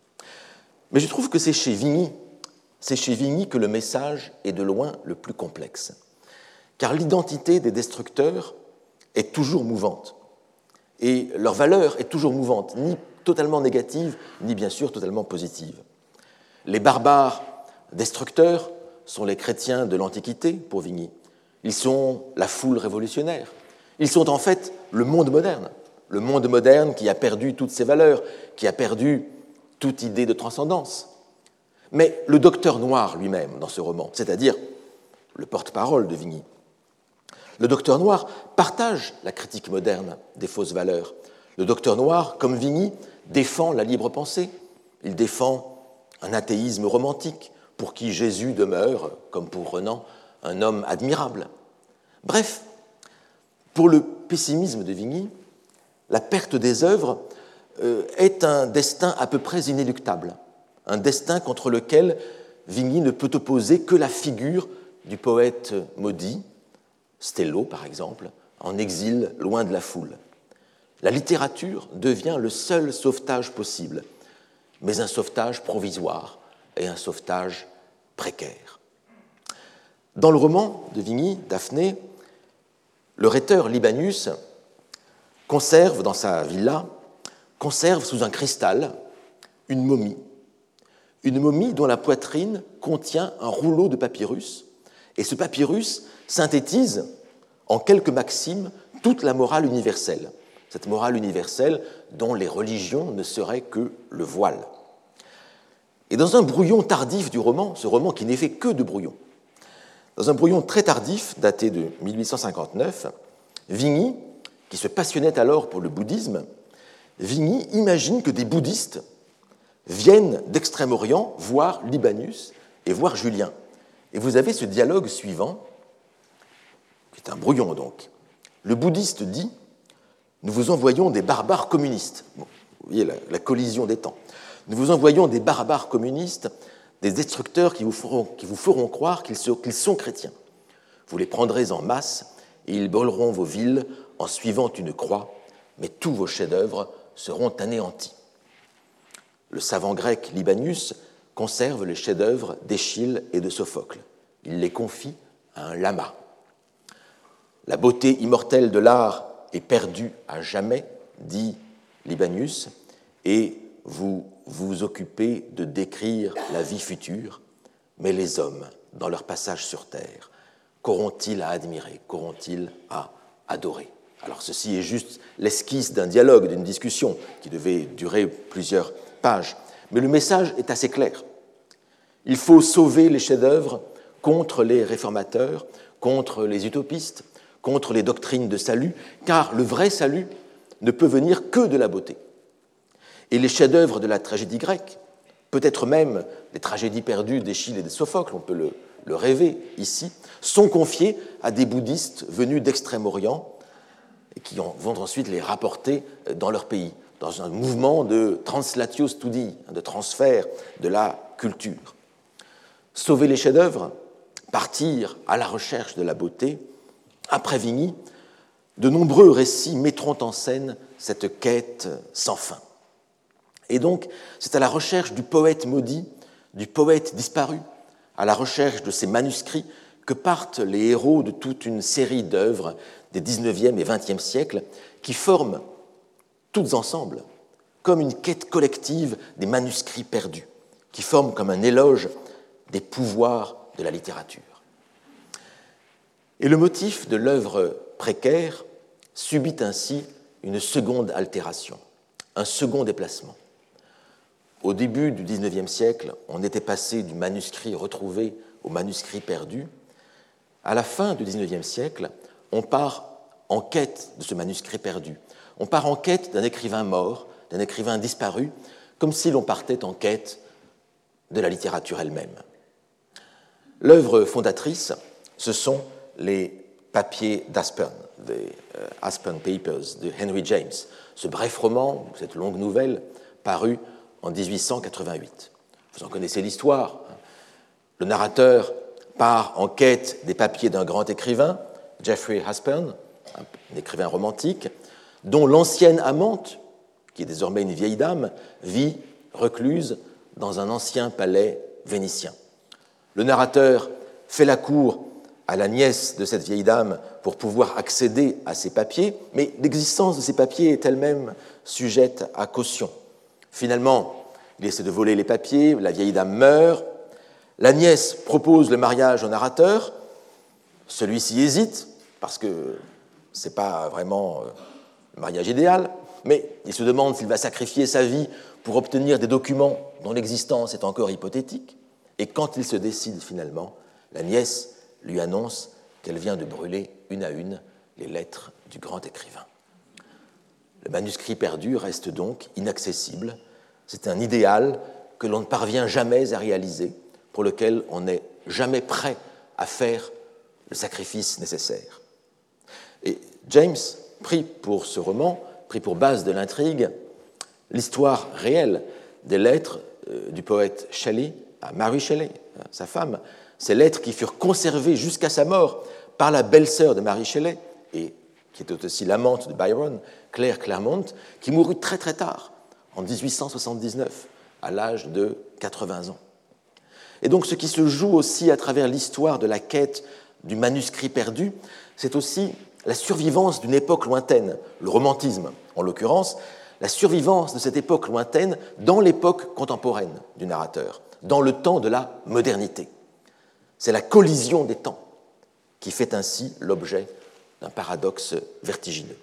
Mais je trouve que c'est chez Vigny, c'est chez Vigny que le message est de loin le plus complexe, car l'identité des destructeurs est toujours mouvante, et leur valeur est toujours mouvante, ni totalement négative, ni bien sûr totalement positive. Les barbares destructeurs sont les chrétiens de l'Antiquité, pour Vigny. Ils sont la foule révolutionnaire. Ils sont en fait le monde moderne, le monde moderne qui a perdu toutes ses valeurs, qui a perdu toute idée de transcendance. Mais le docteur Noir lui-même, dans ce roman, c'est-à-dire le porte-parole de Vigny, le docteur Noir partage la critique moderne des fausses valeurs. Le docteur Noir, comme Vigny, défend la libre pensée. Il défend un athéisme romantique pour qui Jésus demeure, comme pour Renan, un homme admirable. Bref, pour le pessimisme de Vigny, la perte des œuvres euh, est un destin à peu près inéluctable, un destin contre lequel Vigny ne peut opposer que la figure du poète maudit, Stello par exemple, en exil loin de la foule. La littérature devient le seul sauvetage possible, mais un sauvetage provisoire et un sauvetage précaire. Dans le roman de Vigny, Daphné, le rhéteur Libanius conserve dans sa villa, conserve sous un cristal une momie, une momie dont la poitrine contient un rouleau de papyrus, et ce papyrus synthétise en quelques maximes toute la morale universelle, cette morale universelle dont les religions ne seraient que le voile. Et dans un brouillon tardif du roman, ce roman qui n'est fait que de brouillons, dans un brouillon très tardif, daté de mille huit cent cinquante-neuf, Vigny, qui se passionnait alors pour le bouddhisme, Vigny imagine que des bouddhistes viennent d'Extrême-Orient voir Libanius et voir Julien. Et vous avez ce dialogue suivant, qui est un brouillon donc. Le bouddhiste dit « Nous vous envoyons des barbares communistes. » Bon, vous voyez la, la collision des temps. « Nous vous envoyons des barbares communistes, des destructeurs qui vous feront, qui vous feront croire qu'ils sont, qu'ils sont chrétiens. Vous les prendrez en masse et ils brûleront vos villes en suivant une croix, mais tous vos chefs-d'œuvre seront anéantis. » Le savant grec Libanius conserve les chefs-d'œuvre d'Échille et de Sophocle. Il les confie à un lama. La beauté immortelle de l'art est perdue à jamais, dit Libanius, et vous vous occupez de décrire la vie future, mais les hommes, dans leur passage sur terre, qu'auront-ils à admirer, qu'auront-ils à adorer? Alors ceci est juste l'esquisse d'un dialogue, d'une discussion qui devait durer plusieurs pages, mais le message est assez clair. Il faut sauver les chefs-d'œuvre contre les réformateurs, contre les utopistes, contre les doctrines de salut, car le vrai salut ne peut venir que de la beauté. Et les chefs-d'œuvre de la tragédie grecque, peut-être même les tragédies perdues d'Échille et de Sophocle, on peut le, le rêver ici, sont confiés à des bouddhistes venus d'Extrême-Orient et qui vont ensuite les rapporter dans leur pays, dans un mouvement de translatio studi, de transfert de la culture. Sauver les chefs-d'œuvre, partir à la recherche de la beauté, après Vigny, de nombreux récits mettront en scène cette quête sans fin. Et donc, c'est à la recherche du poète maudit, du poète disparu, à la recherche de ces manuscrits que partent les héros de toute une série d'œuvres des dix-neuvième et vingtième siècles qui forment, toutes ensemble, comme une quête collective des manuscrits perdus, qui forment comme un éloge des pouvoirs de la littérature. Et le motif de l'œuvre précaire subit ainsi une seconde altération, un second déplacement. Au début du dix-neuvième siècle, on était passé du manuscrit retrouvé au manuscrit perdu. À la fin du dix-neuvième siècle, on part en quête de ce manuscrit perdu. On part en quête d'un écrivain mort, d'un écrivain disparu, comme si l'on partait en quête de la littérature elle-même. L'œuvre fondatrice, ce sont les papiers d'Aspern, les uh, Aspern Papers de Henry James, ce bref roman, cette longue nouvelle, parue en dix-huit cent quatre-vingt-huit. Vous en connaissez l'histoire. Le narrateur part en quête des papiers d'un grand écrivain, Jeffrey Aspern, un écrivain romantique, dont l'ancienne amante, qui est désormais une vieille dame, vit recluse dans un ancien palais vénitien. Le narrateur fait la cour à la nièce de cette vieille dame pour pouvoir accéder à ces papiers, mais l'existence de ces papiers est elle-même sujette à caution. Finalement, il essaie de voler les papiers, la vieille dame meurt, la nièce propose le mariage au narrateur, celui-ci hésite, parce que ce n'est pas vraiment le mariage idéal, mais il se demande s'il va sacrifier sa vie pour obtenir des documents dont l'existence est encore hypothétique, et quand il se décide finalement, la nièce lui annonce qu'elle vient de brûler une à une les lettres du grand écrivain. Le manuscrit perdu reste donc inaccessible. C'est un idéal que l'on ne parvient jamais à réaliser, pour lequel on n'est jamais prêt à faire le sacrifice nécessaire. Et James prit pour ce roman, prit pour base de l'intrigue, l'histoire réelle des lettres du poète Shelley à Mary Shelley, sa femme, ces lettres qui furent conservées jusqu'à sa mort par la belle-sœur de Mary Shelley, et qui était aussi l'amante de Byron, Claire Clairmont, qui mourut très très tard, en dix-huit cent soixante-dix-neuf, à l'âge de quatre-vingts ans. Et donc ce qui se joue aussi à travers l'histoire de la quête du manuscrit perdu, c'est aussi la survivance d'une époque lointaine, le romantisme en l'occurrence, la survivance de cette époque lointaine dans l'époque contemporaine du narrateur, dans le temps de la modernité. C'est la collision des temps qui fait ainsi l'objet d'un paradoxe vertigineux.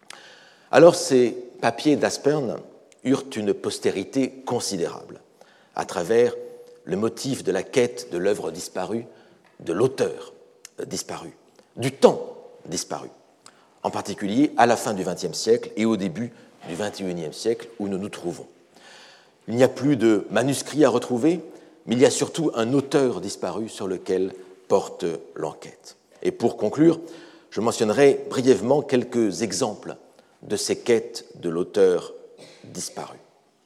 Alors ces papiers d'Aspern eurent une postérité considérable. à travers le motif de la quête de l'œuvre disparue, de l'auteur disparu, du temps disparu, en particulier à la fin du vingtième siècle et au début du vingt et unième siècle où nous nous trouvons. Il n'y a plus de manuscrits à retrouver, mais il y a surtout un auteur disparu sur lequel porte l'enquête. Et pour conclure, je mentionnerai brièvement quelques exemples de ces quêtes de l'auteur disparu.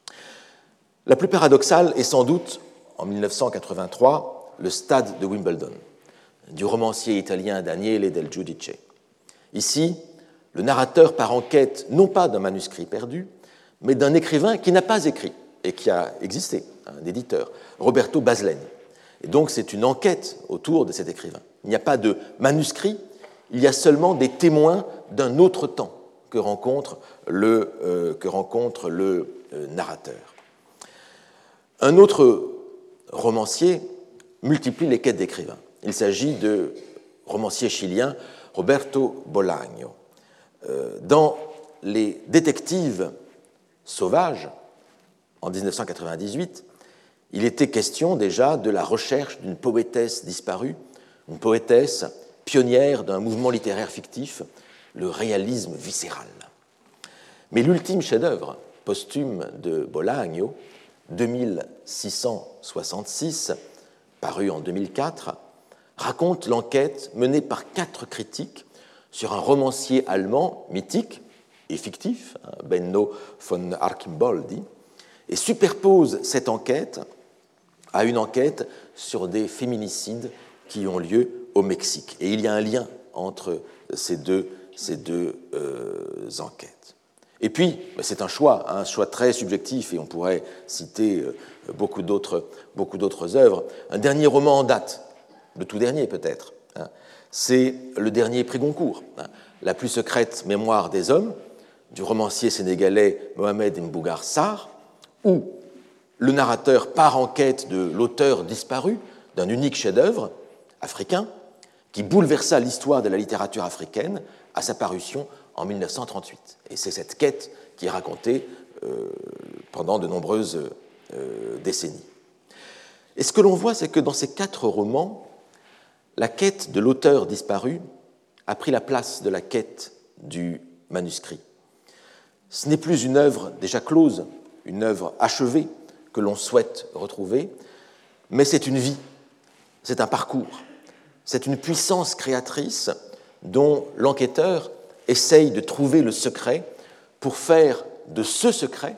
La plus paradoxale est sans doute, en mille neuf cent quatre-vingt-trois, le Stade de Wimbledon, du romancier italien Daniele Del Giudice. Ici, le narrateur part en quête non pas d'un manuscrit perdu, mais d'un écrivain qui n'a pas écrit et qui a existé, un éditeur, Roberto Basleni. Et donc c'est une enquête autour de cet écrivain. Il n'y a pas de manuscrit, il y a seulement des témoins d'un autre temps que rencontre le, euh, que rencontre le euh, narrateur. Un autre romancier multiplie les quêtes d'écrivains. Il s'agit de romancier chilien Roberto Bolaño. Euh, dans Les Détectives sauvages, en dix-neuf cent quatre-vingt-dix-huit, il était question déjà de la recherche d'une poétesse disparue, une poétesse pionnière d'un mouvement littéraire fictif, le réalisme viscéral. Mais l'ultime chef-d'œuvre posthume de Bolaño, deux mille six cent soixante-six, paru en deux mille quatre, raconte l'enquête menée par quatre critiques sur un romancier allemand mythique et fictif, Benno von Archimboldi, et superpose cette enquête à une enquête sur des féminicides qui ont lieu au Mexique. Et il y a un lien entre ces deux, ces deux euh, enquêtes. Et puis, c'est un choix, un choix très subjectif, et on pourrait citer beaucoup d'autres, beaucoup d'autres œuvres. Un dernier roman en date, le tout dernier peut-être, hein, c'est le dernier prix Goncourt, hein, La plus secrète mémoire des hommes, du romancier sénégalais Mohamed Mbougar Sarr, où le narrateur part en quête de l'auteur disparu d'un unique chef-d'œuvre africain qui bouleversa l'histoire de la littérature africaine à sa parution en mille neuf cent trente-huit. Et c'est cette quête qui est racontée euh, pendant de nombreuses euh, décennies. Et ce que l'on voit, c'est que dans ces quatre romans, la quête de l'auteur disparu a pris la place de la quête du manuscrit. Ce n'est plus une œuvre déjà close, une œuvre achevée que l'on souhaite retrouver, mais c'est une vie, c'est un parcours, c'est une puissance créatrice dont l'enquêteur essaye de trouver le secret pour faire de ce secret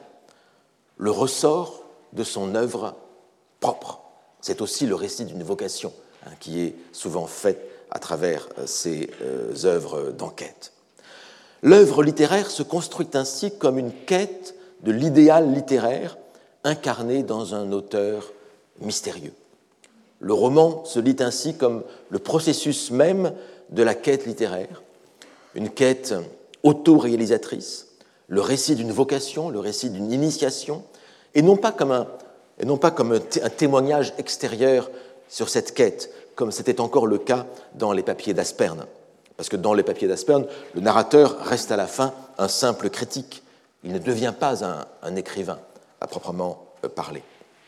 le ressort de son œuvre propre. C'est aussi le récit d'une vocation hein, qui est souvent faite à travers ces euh, œuvres d'enquête. L'œuvre littéraire se construit ainsi comme une quête de l'idéal littéraire incarné dans un auteur mystérieux. Le roman se lit ainsi comme le processus même de la quête littéraire, une quête auto-réalisatrice, le récit d'une vocation, le récit d'une initiation, et non pas comme un, et non pas comme un, t- un témoignage extérieur sur cette quête, comme c'était encore le cas dans les papiers d'Aspern. Parce que dans les papiers d'Aspern, le narrateur reste à la fin un simple critique. Il ne devient pas un, un écrivain, à proprement parler.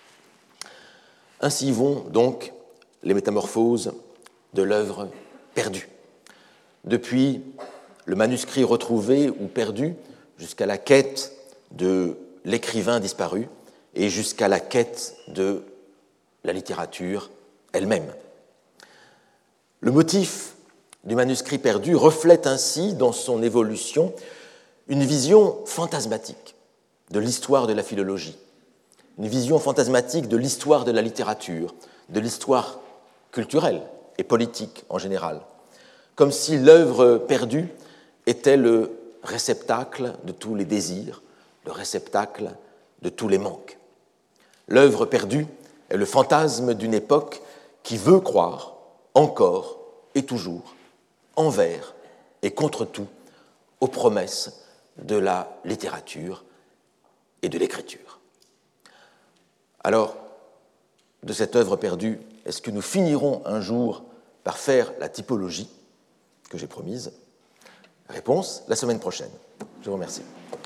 Ainsi vont donc les métamorphoses de l'œuvre perdue. Depuis le manuscrit retrouvé ou perdu, jusqu'à la quête de l'écrivain disparu et jusqu'à la quête de la littérature elle-même. Le motif du manuscrit perdu reflète ainsi, dans son évolution, une vision fantasmatique de l'histoire de la philologie, une vision fantasmatique de l'histoire de la littérature, de l'histoire culturelle et politique en général, comme si l'œuvre perdue était le réceptacle de tous les désirs, le réceptacle de tous les manques. L'œuvre perdue est le fantasme d'une époque qui veut croire, encore et toujours, envers et contre tout, aux promesses de la littérature et de l'écriture. Alors, de cette œuvre perdue, est-ce que nous finirons un jour par faire la typologie que j'ai promise ? Réponse, la semaine prochaine. Je vous remercie.